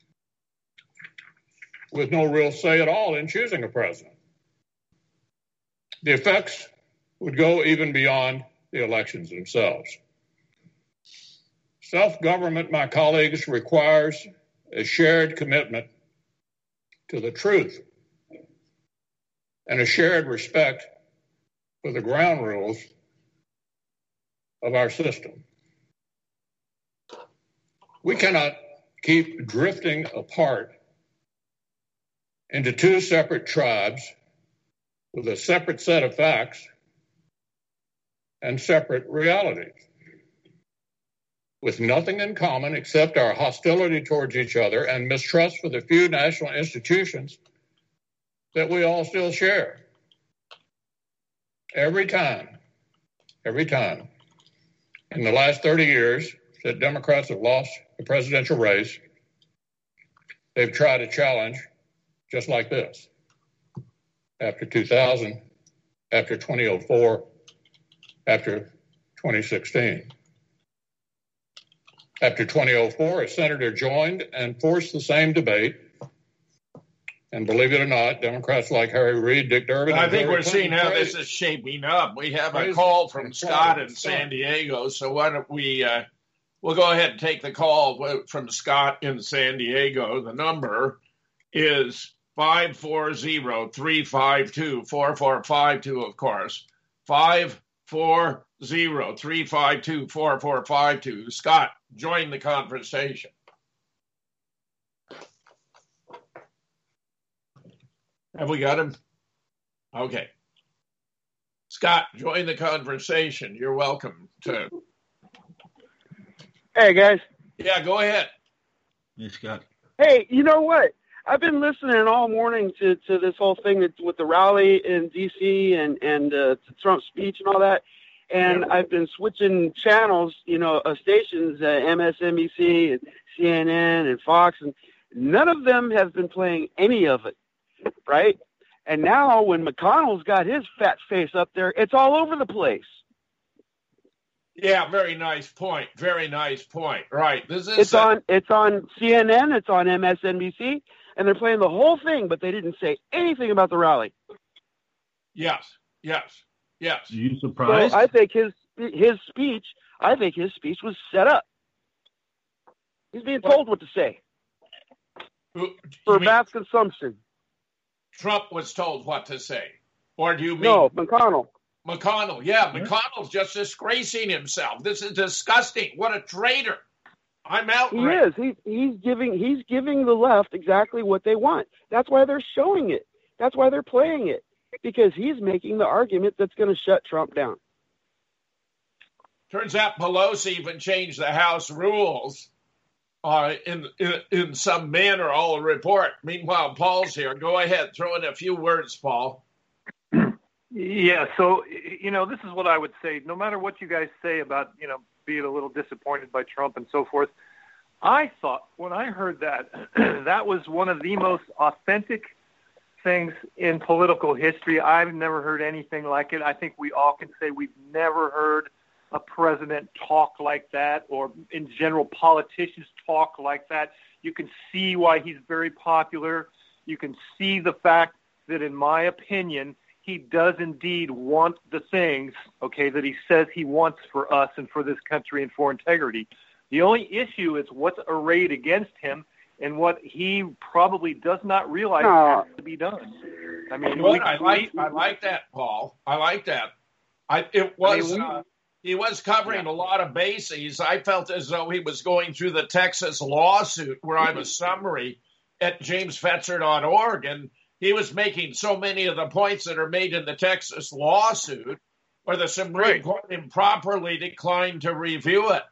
with no real say at all in choosing a president. The effects would go even beyond the elections themselves. Self-government, my colleagues, requires a shared commitment to the truth and a shared respect for the ground rules of our system. We cannot keep drifting apart into two separate tribes with a separate set of facts and separate realities, with nothing in common except our hostility towards each other and mistrust for the few national institutions that we all still share. Every time in the last 30 years that Democrats have lost the presidential race, they've tried a challenge just like this. After 2000, after 2004, after 2016. After 2004, a senator joined and forced the same debate And believe it or not, Democrats like Harry Reid, Dick Durbin. I think we're seeing how this is shaping up. We have a call from Scott in San Diego, so why don't we'll go ahead and take the call from Scott in San Diego. The number is 540-352-4452, of course. 540-352-4452. Scott, join the conversation. Have we got him? Okay. Scott, join the conversation. You're welcome to. Hey, guys. Yeah, go ahead. Hey, Scott. Hey, you know what? I've been listening all morning to this whole thing with the rally in D.C. and to Trump's speech and all that. And I've been switching channels, stations, MSNBC and CNN and Fox, and none of them have been playing any of it. Right? And now when McConnell's got his fat face up there, it's all over the place. Yeah, very nice point. Very nice point. Right. It's on CNN, it's on MSNBC, and they're playing the whole thing, but they didn't say anything about the rally. Yes. Are you surprised? So I think his speech was set up. He's being told what to say. For mass consumption. Trump was told what to say. Or do you mean? No, McConnell. McConnell, yeah. McConnell's just disgracing himself. This is disgusting. What a traitor. I'm outraged. He is. He's giving the left exactly what they want. That's why they're showing it. That's why they're playing it. Because he's making the argument that's going to shut Trump down. Turns out Pelosi even changed the House rules in some manner, I'll report. Meanwhile, Paul's here. Go ahead. Throw in a few words, Paul. Yeah, so, this is what I would say. No matter what you guys say about, being a little disappointed by Trump and so forth, I thought when I heard that, that was one of the most authentic things in political history. I've never heard anything like it. I think we all can say we've never heard a president talk like that, or in general, politicians talk like that. You can see why he's very popular. You can see the fact that, in my opinion, he does indeed want the things, that he says he wants for us and for this country and for integrity. The only issue is what's arrayed against him and what he probably does not realize has to be done. I mean, I like that, Paul. I like that. He was covering a lot of bases. I felt as though he was going through the Texas lawsuit where I'm a summary at jamesfetzer.org, and he was making so many of the points that are made in the Texas lawsuit where the Supreme Court improperly declined to review it.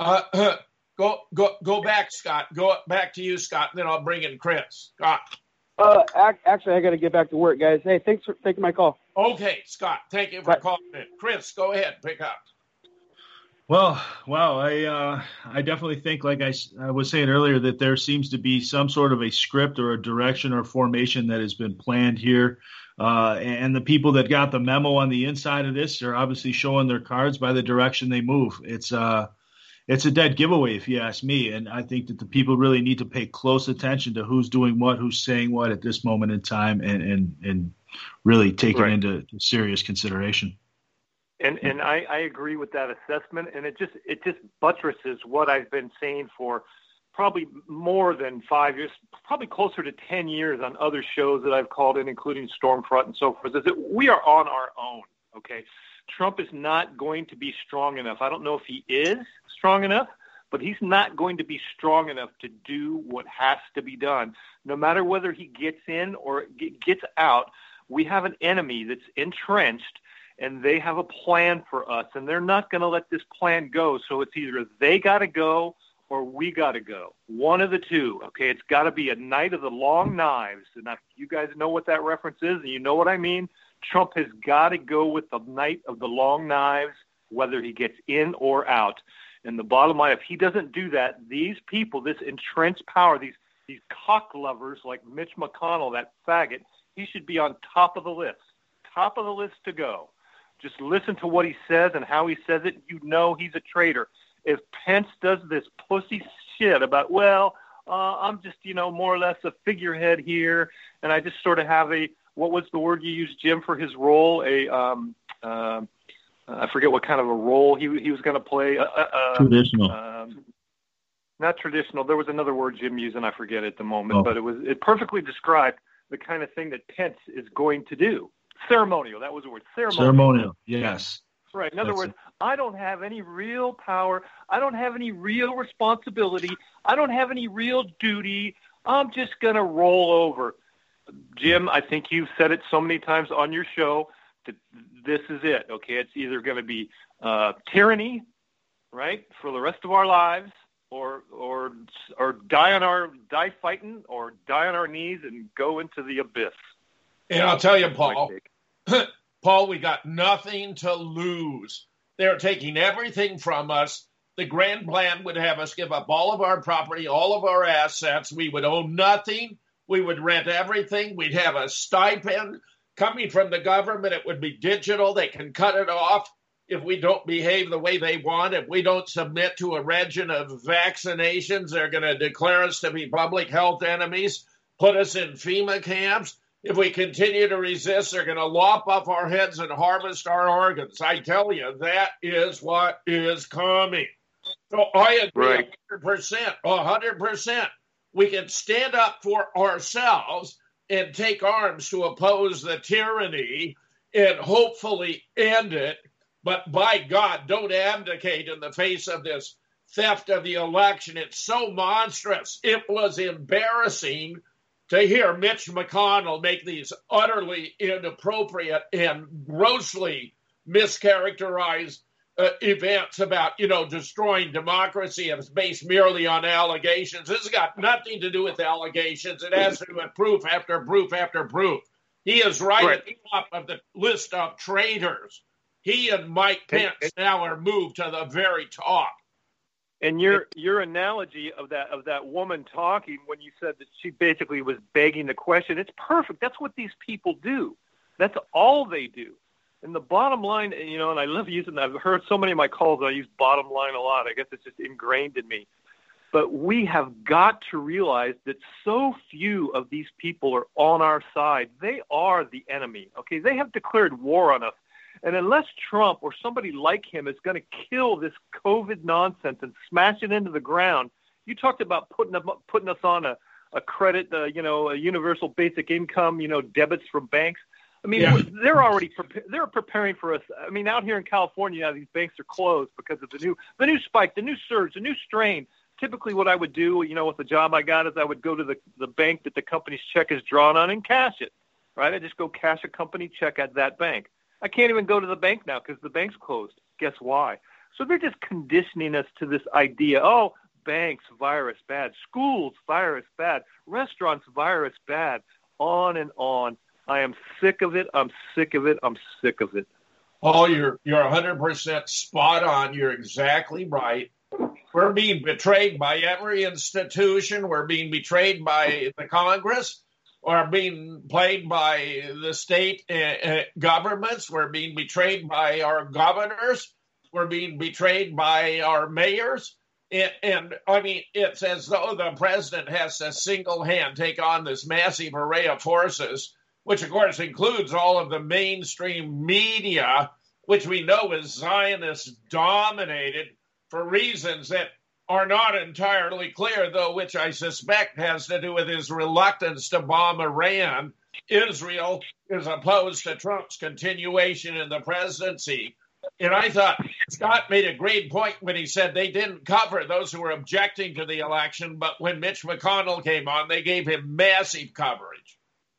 Go back, Scott. Go back to you, Scott, and then I'll bring in Chris. Scott. Actually, I got to get back to work, guys. Hey, thanks for taking my call. Okay, Scott. Thank you for calling in. Chris, go ahead. Pick up. Well, wow. I definitely think, like I was saying earlier, that there seems to be some sort of a script or a direction or formation that has been planned here. And the people that got the memo on the inside of this are obviously showing their cards by the direction they move. It's a dead giveaway, if you ask me. And I think that the people really need to pay close attention to who's doing what, who's saying what at this moment in time, and really take it into serious consideration. And I agree with that assessment, and it just buttresses what I've been saying for probably more than 5 years, probably closer to 10 years on other shows that I've called in, including Stormfront and so forth, is that we are on our own, okay? Trump is not going to be strong enough. I don't know if he is strong enough, but he's not going to be strong enough to do what has to be done. No matter whether he gets in or gets out, we have an enemy that's entrenched, and they have a plan for us, and they're not going to let this plan go. So it's either they got to go or we got to go. One of the two, okay? It's got to be a night of the long knives. And if you guys know what that reference is, and you know what I mean, Trump has got to go with the night of the long knives, whether he gets in or out. And the bottom line, if he doesn't do that, these people, this entrenched power, these cock lovers like Mitch McConnell, that faggot, he should be on top of the list to go. Just listen to what he says and how he says it. You know he's a traitor. If Pence does this pussy shit about, well, I'm just, more or less a figurehead here, and I just sort of have what was the word you used, Jim, for his role? I forget what kind of a role he was going to play. Traditional. Not traditional. There was another word Jim used, and I forget at the moment, but it perfectly described the kind of thing that Pence is going to do. Ceremonial. That was the word. Ceremonial. Yes. Right. In other words, I don't have any real power. I don't have any real responsibility. I don't have any real duty. I'm just going to roll over. Jim, I think you've said it so many times on your show that this is it. Okay, it's either going to be tyranny, right, for the rest of our lives, or die fighting, or die on our knees and go into the abyss. And I'll tell you, Paul, we got nothing to lose. They're taking everything from us. The grand plan would have us give up all of our property, all of our assets. We would own nothing. We would rent everything. We'd have a stipend coming from the government. It would be digital. They can cut it off if we don't behave the way they want. If we don't submit to a regime of vaccinations, they're going to declare us to be public health enemies, put us in FEMA camps. If we continue to resist, they're going to lop off our heads and harvest our organs. I tell you, that is what is coming. So I agree 100%. We can stand up for ourselves and take arms to oppose the tyranny and hopefully end it. But by God, don't abdicate in the face of this theft of the election. It's so monstrous. It was embarrassing to hear Mitch McConnell make these utterly inappropriate and grossly mischaracterized events about, destroying democracy. It's based merely on allegations. This has got nothing to do with allegations. It has to do with proof after proof after proof. He is right at the top of the list of traitors. He and Mike Pence now are moved to the very top. And your analogy of that woman talking when you said that she basically was begging the question, it's perfect. That's what these people do. That's all they do. And the bottom line, and I love using that. I've heard so many of my calls, I use bottom line a lot. I guess it's just ingrained in me. But we have got to realize that so few of these people are on our side. They are the enemy, okay? They have declared war on us. And unless Trump or somebody like him is going to kill this COVID nonsense and smash it into the ground, you talked about putting us on a credit, a universal basic income, debits from banks. I mean, they're preparing for us. I mean, out here in California, now these banks are closed because of the new spike, the new surge, the new strain. Typically what I would do, with the job I got, is I would go to the bank that the company's check is drawn on and cash it, right? I just go cash a company check at that bank. I can't even go to the bank now because the bank's closed. Guess why? So they're just conditioning us to this idea, banks, virus, bad. Schools, virus, bad. Restaurants, virus, bad. On and on. I am sick of it. I'm sick of it. I'm sick of it. Oh, you're 100% spot on. You're exactly right. We're being betrayed by every institution. We're being betrayed by the Congress. We're being played by the state governments. We're being betrayed by our governors. We're being betrayed by our mayors. And I mean, it's as though the president has to single hand take on this massive array of forces, which, of course, includes all of the mainstream media, which we know is Zionist-dominated for reasons that are not entirely clear, though, which I suspect has to do with his reluctance to bomb Iran. Israel is opposed to Trump's continuation in the presidency. And I thought Scott made a great point when he said they didn't cover those who were objecting to the election, but when Mitch McConnell came on, they gave him massive coverage.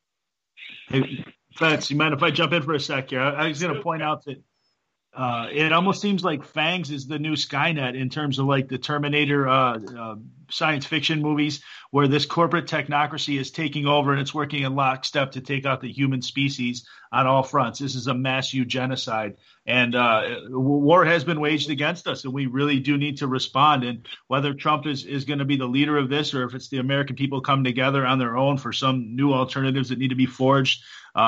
Hey, Fats, you mind if I jump in for a sec here? I was going to point out that it almost seems like Fangs is the new Skynet in terms of like the Terminator science fiction movies, where this corporate technocracy is taking over and it's working in lockstep to take out the human species on all fronts. This is a mass eugenicide, and war has been waged against us, and we really do need to respond. And whether Trump is going to be the leader of this, or if it's the American people come together on their own for some new alternatives that need to be forged,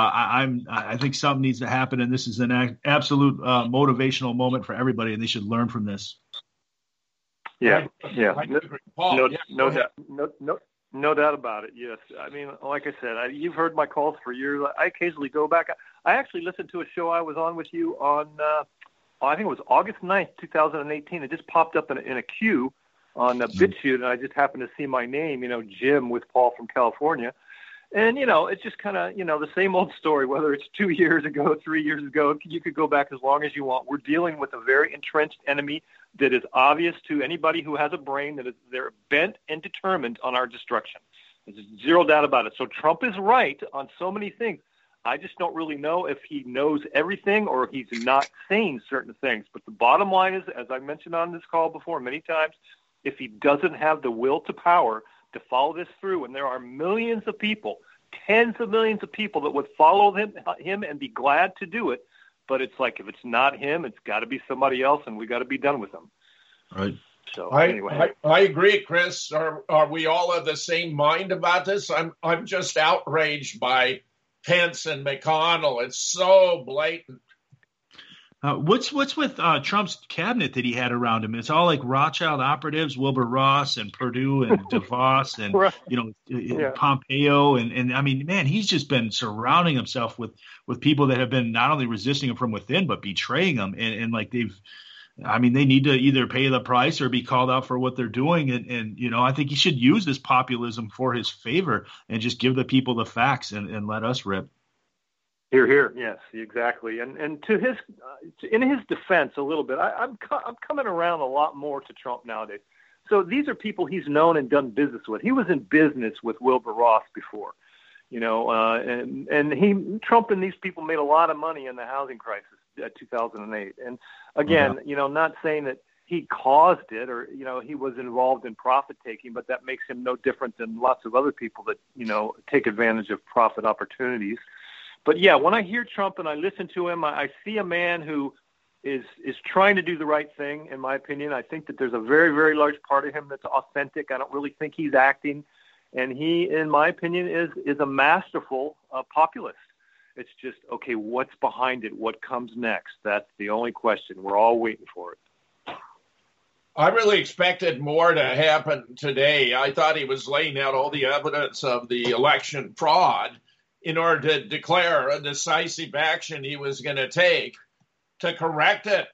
I think something needs to happen, and this is an absolute motivational moment for everybody, and they should learn from this. Yeah. Paul, No doubt about it. Yes. I mean, like I said, you've heard my calls for years. I occasionally go back. I actually listened to a show I was on with you on, I think it was August 9th, 2018. It just popped up in a queue on BitChute, and I just happened to see my name, Jim with Paul from California. And, it's just kind of, the same old story, whether it's 2 years ago, 3 years ago, you could go back as long as you want. We're dealing with a very entrenched enemy that is obvious to anybody who has a brain that they're bent and determined on our destruction. There's zero doubt about it. So Trump is right on so many things. I just don't really know if he knows everything or he's not saying certain things. But the bottom line is, as I mentioned on this call before many times, if he doesn't have the will to power to follow this through, and there are millions of people, tens of millions of people that would follow him and be glad to do it, but it's like if it's not him, it's got to be somebody else, and we got to be done with him. Right. So anyway, I agree, Chris. Are we all of the same mind about this? I'm just outraged by Pence and McConnell. It's so blatant. What's with Trump's cabinet that he had around him? It's all like Rothschild operatives, Wilbur Ross and Perdue and DeVos and right. Pompeo and I mean, man, he's just been surrounding himself with people that have been not only resisting him from within but betraying him and like they need to either pay the price or be called out for what they're doing and I think he should use this populism for his favor and just give the people the facts and let us rip. Here, yes, exactly. And to his in his defense a little bit, I'm coming around a lot more to Trump nowadays. So these are people he's known and done business with. He was in business with Wilbur Ross before, and Trump and these people made a lot of money in the housing crisis at 2008. And again, not saying that he caused it or he was involved in profit taking, but that makes him no different than lots of other people that take advantage of profit opportunities. But yeah, when I hear Trump and I listen to him, I see a man who is trying to do the right thing, in my opinion. I think that there's a very, very large part of him that's authentic. I don't really think he's acting. And he, in my opinion, is a masterful populist. It's just, okay, what's behind it? What comes next? That's the only question. We're all waiting for it. I really expected more to happen today. I thought he was laying out all the evidence of the election fraud in order to declare a decisive action he was going to take to correct it.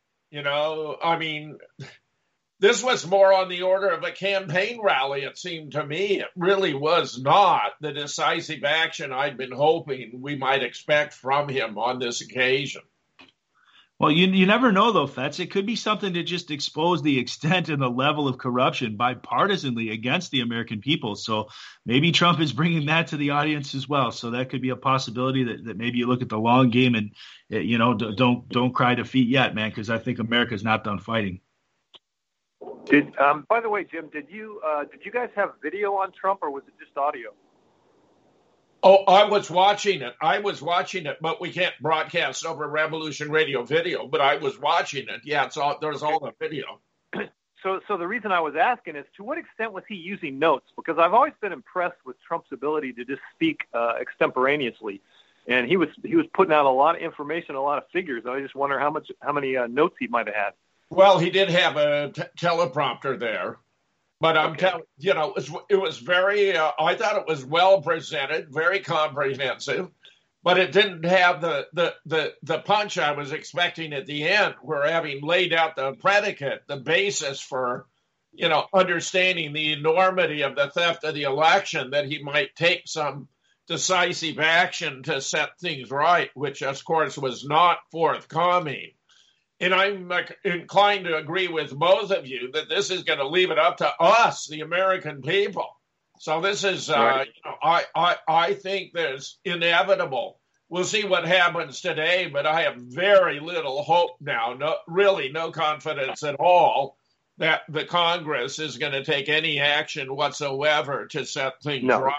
This was more on the order of a campaign rally, it seemed to me. It really was not the decisive action I'd been hoping we might expect from him on this occasion. Well, you never know, though, Fetz. It could be something to just expose the extent and the level of corruption bipartisanly against the American people. So maybe Trump is bringing that to the audience as well. So that could be a possibility that maybe you look at the long game and, don't cry defeat yet, man, because I think America's not done fighting. By the way, Jim, did you guys have video on Trump or was it just audio? Oh, I was watching it, but we can't broadcast over Revolution Radio video, but I was watching it. Yeah, there's all the video. So the reason I was asking is, to what extent was he using notes? Because I've always been impressed with Trump's ability to just speak extemporaneously. And he was putting out a lot of information, a lot of figures. I just wonder how many notes he might have had. Well, he did have a teleprompter there. But I'm telling it was very, I thought it was well presented, very comprehensive, but it didn't have the punch I was expecting at the end, where having laid out the predicate, the basis for, understanding the enormity of the theft of the election, that he might take some decisive action to set things right, which, of course, was not forthcoming. And I'm inclined to agree with both of you that this is going to leave it up to us, the American people. So this is, right. I think there's inevitable. We'll see what happens today, but I have very little hope now, no confidence at all that the Congress is going to take any action whatsoever to set things right.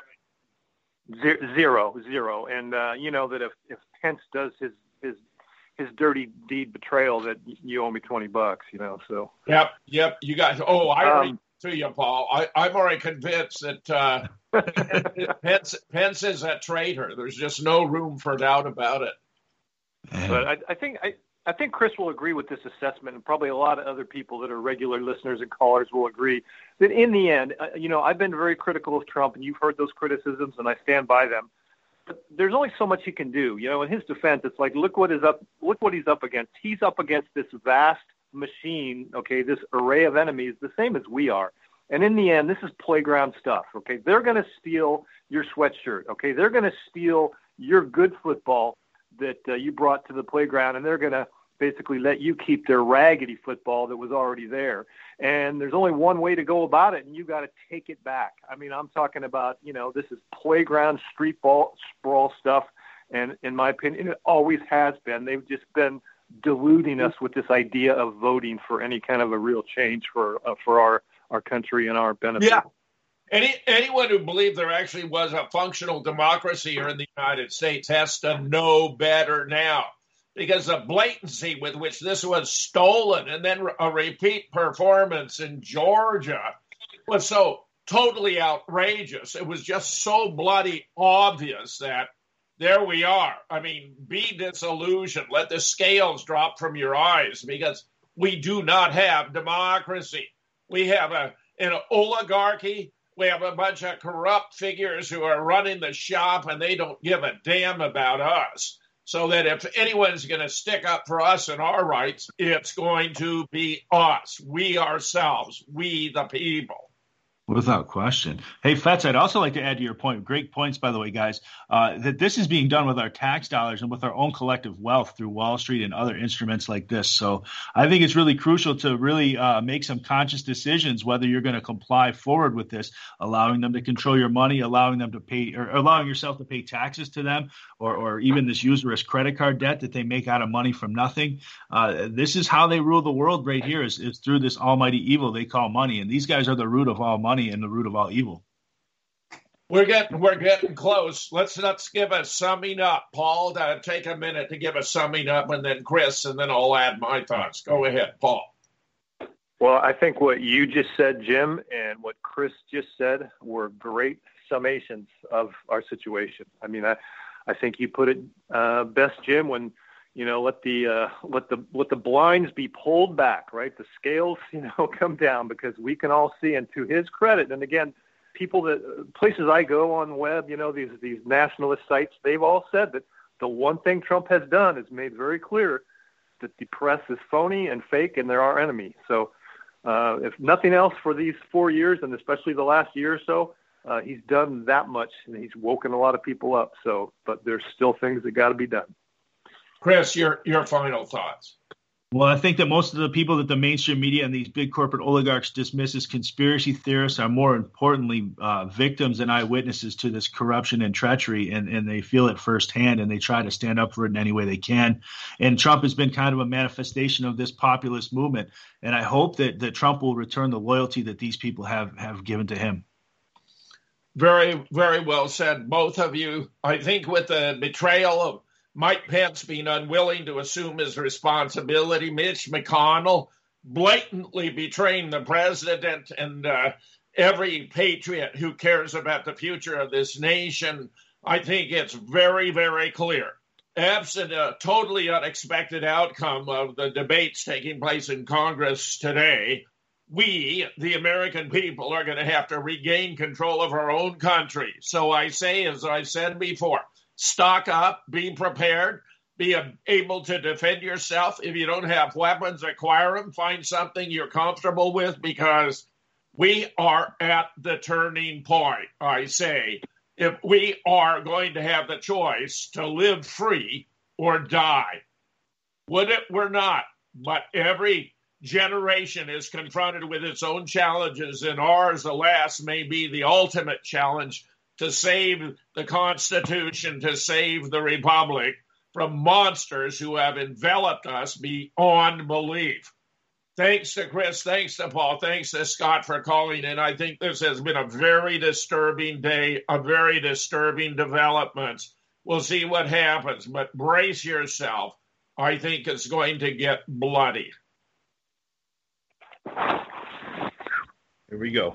Zero. And that if Pence does his dirty deed betrayal, that you owe me $20, so. Yep. You guys. Oh, I already to you, Paul. I'm already convinced that Pence is a traitor. There's just no room for doubt about it. But I think I think Chris will agree with this assessment, and probably a lot of other people that are regular listeners and callers will agree that in the end, I've been very critical of Trump, and you've heard those criticisms, and I stand by them. But there's only so much he can do. In his defense, it's like, look what he's up against. He's up against this vast machine, okay, this array of enemies, the same as we are. And in the end, this is playground stuff, okay? They're going to steal your sweatshirt, okay? They're going to steal your good football that you brought to the playground, and they're going to basically let you keep their raggedy football that was already there. And there's only one way to go about it, and you got to take it back. I mean, I'm talking about, this is playground street ball sprawl stuff, and in my opinion, it always has been. They've just been deluding us with this idea of voting for any kind of a real change for our country and our benefit. Yeah. Anyone who believed there actually was a functional democracy here in the United States has to know better now, because the blatancy with which this was stolen and then a repeat performance in Georgia was so totally outrageous. It was just so bloody obvious that there we are. I mean, be disillusioned. Let the scales drop from your eyes, because we do not have democracy. We have an oligarchy. We have a bunch of corrupt figures who are running the shop, and they don't give a damn about us. So that if anyone's going to stick up for us and our rights, it's going to be us, we ourselves, we the people. Without question. Hey, Fetz, I'd also like to add to your point, great points, by the way, guys, that this is being done with our tax dollars and with our own collective wealth through Wall Street and other instruments like this. So I think it's really crucial to really make some conscious decisions whether you're going to comply forward with this, allowing them to control your money, allowing them to pay, or allowing yourself to pay taxes to them, or even this usurious credit card debt that they make out of money from nothing. This is how they rule the world right here, is through this almighty evil they call money. And these guys are the root of all money and the root of all evil. We're getting close. Let's give a summing up. Paul, take a minute to give a summing up, and then Chris, and then I'll add my thoughts. Go ahead, Paul. Well, I think what you just said, Jim, and what Chris just said were great summations of our situation. I mean, I think you put it best, Jim, when let the blinds be pulled back, right? The scales, come down, because we can all see. And to his credit, and again, places I go on the web, these nationalist sites, they've all said that the one thing Trump has done is made very clear that the press is phony and fake, and they're our enemy. So if nothing else for these 4 years, and especially the last year or so, he's done that much, and he's woken a lot of people up. So, but there's still things that got to be done. Chris, your final thoughts. Well, I think that most of the people that the mainstream media and these big corporate oligarchs dismiss as conspiracy theorists are more importantly victims and eyewitnesses to this corruption and treachery, and they feel it firsthand, and they try to stand up for it in any way they can. And Trump has been kind of a manifestation of this populist movement, and I hope that Trump will return the loyalty that these people have given to him. Very, very well said, both of you. I think with the betrayal of Mike Pence being unwilling to assume his responsibility, Mitch McConnell blatantly betraying the president and every patriot who cares about the future of this nation, I think it's very, very clear. Absent a totally unexpected outcome of the debates taking place in Congress today, we, the American people, are going to have to regain control of our own country. So I say, as I said before, stock up, be prepared, be able to defend yourself. If you don't have weapons, acquire them. Find something you're comfortable with, because we are at the turning point. I say, if we are going to have the choice to live free or die, we're not. But every generation is confronted with its own challenges, and ours, alas, may be the ultimate challenge to save the Constitution, to save the Republic from monsters who have enveloped us beyond belief. Thanks to Chris, thanks to Paul, thanks to Scott for calling in. I think this has been a very disturbing day, a very disturbing development. We'll see what happens, but brace yourself. I think it's going to get bloody. Here we go.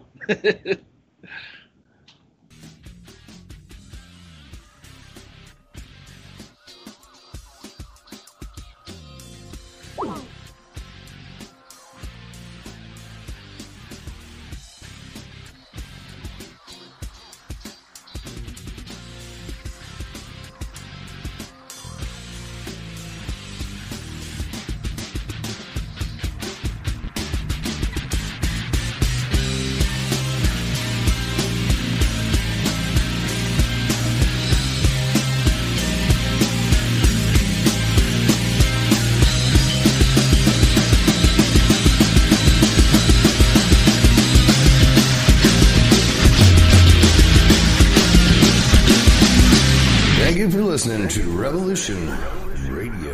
Thank you for listening to Revolution Radio.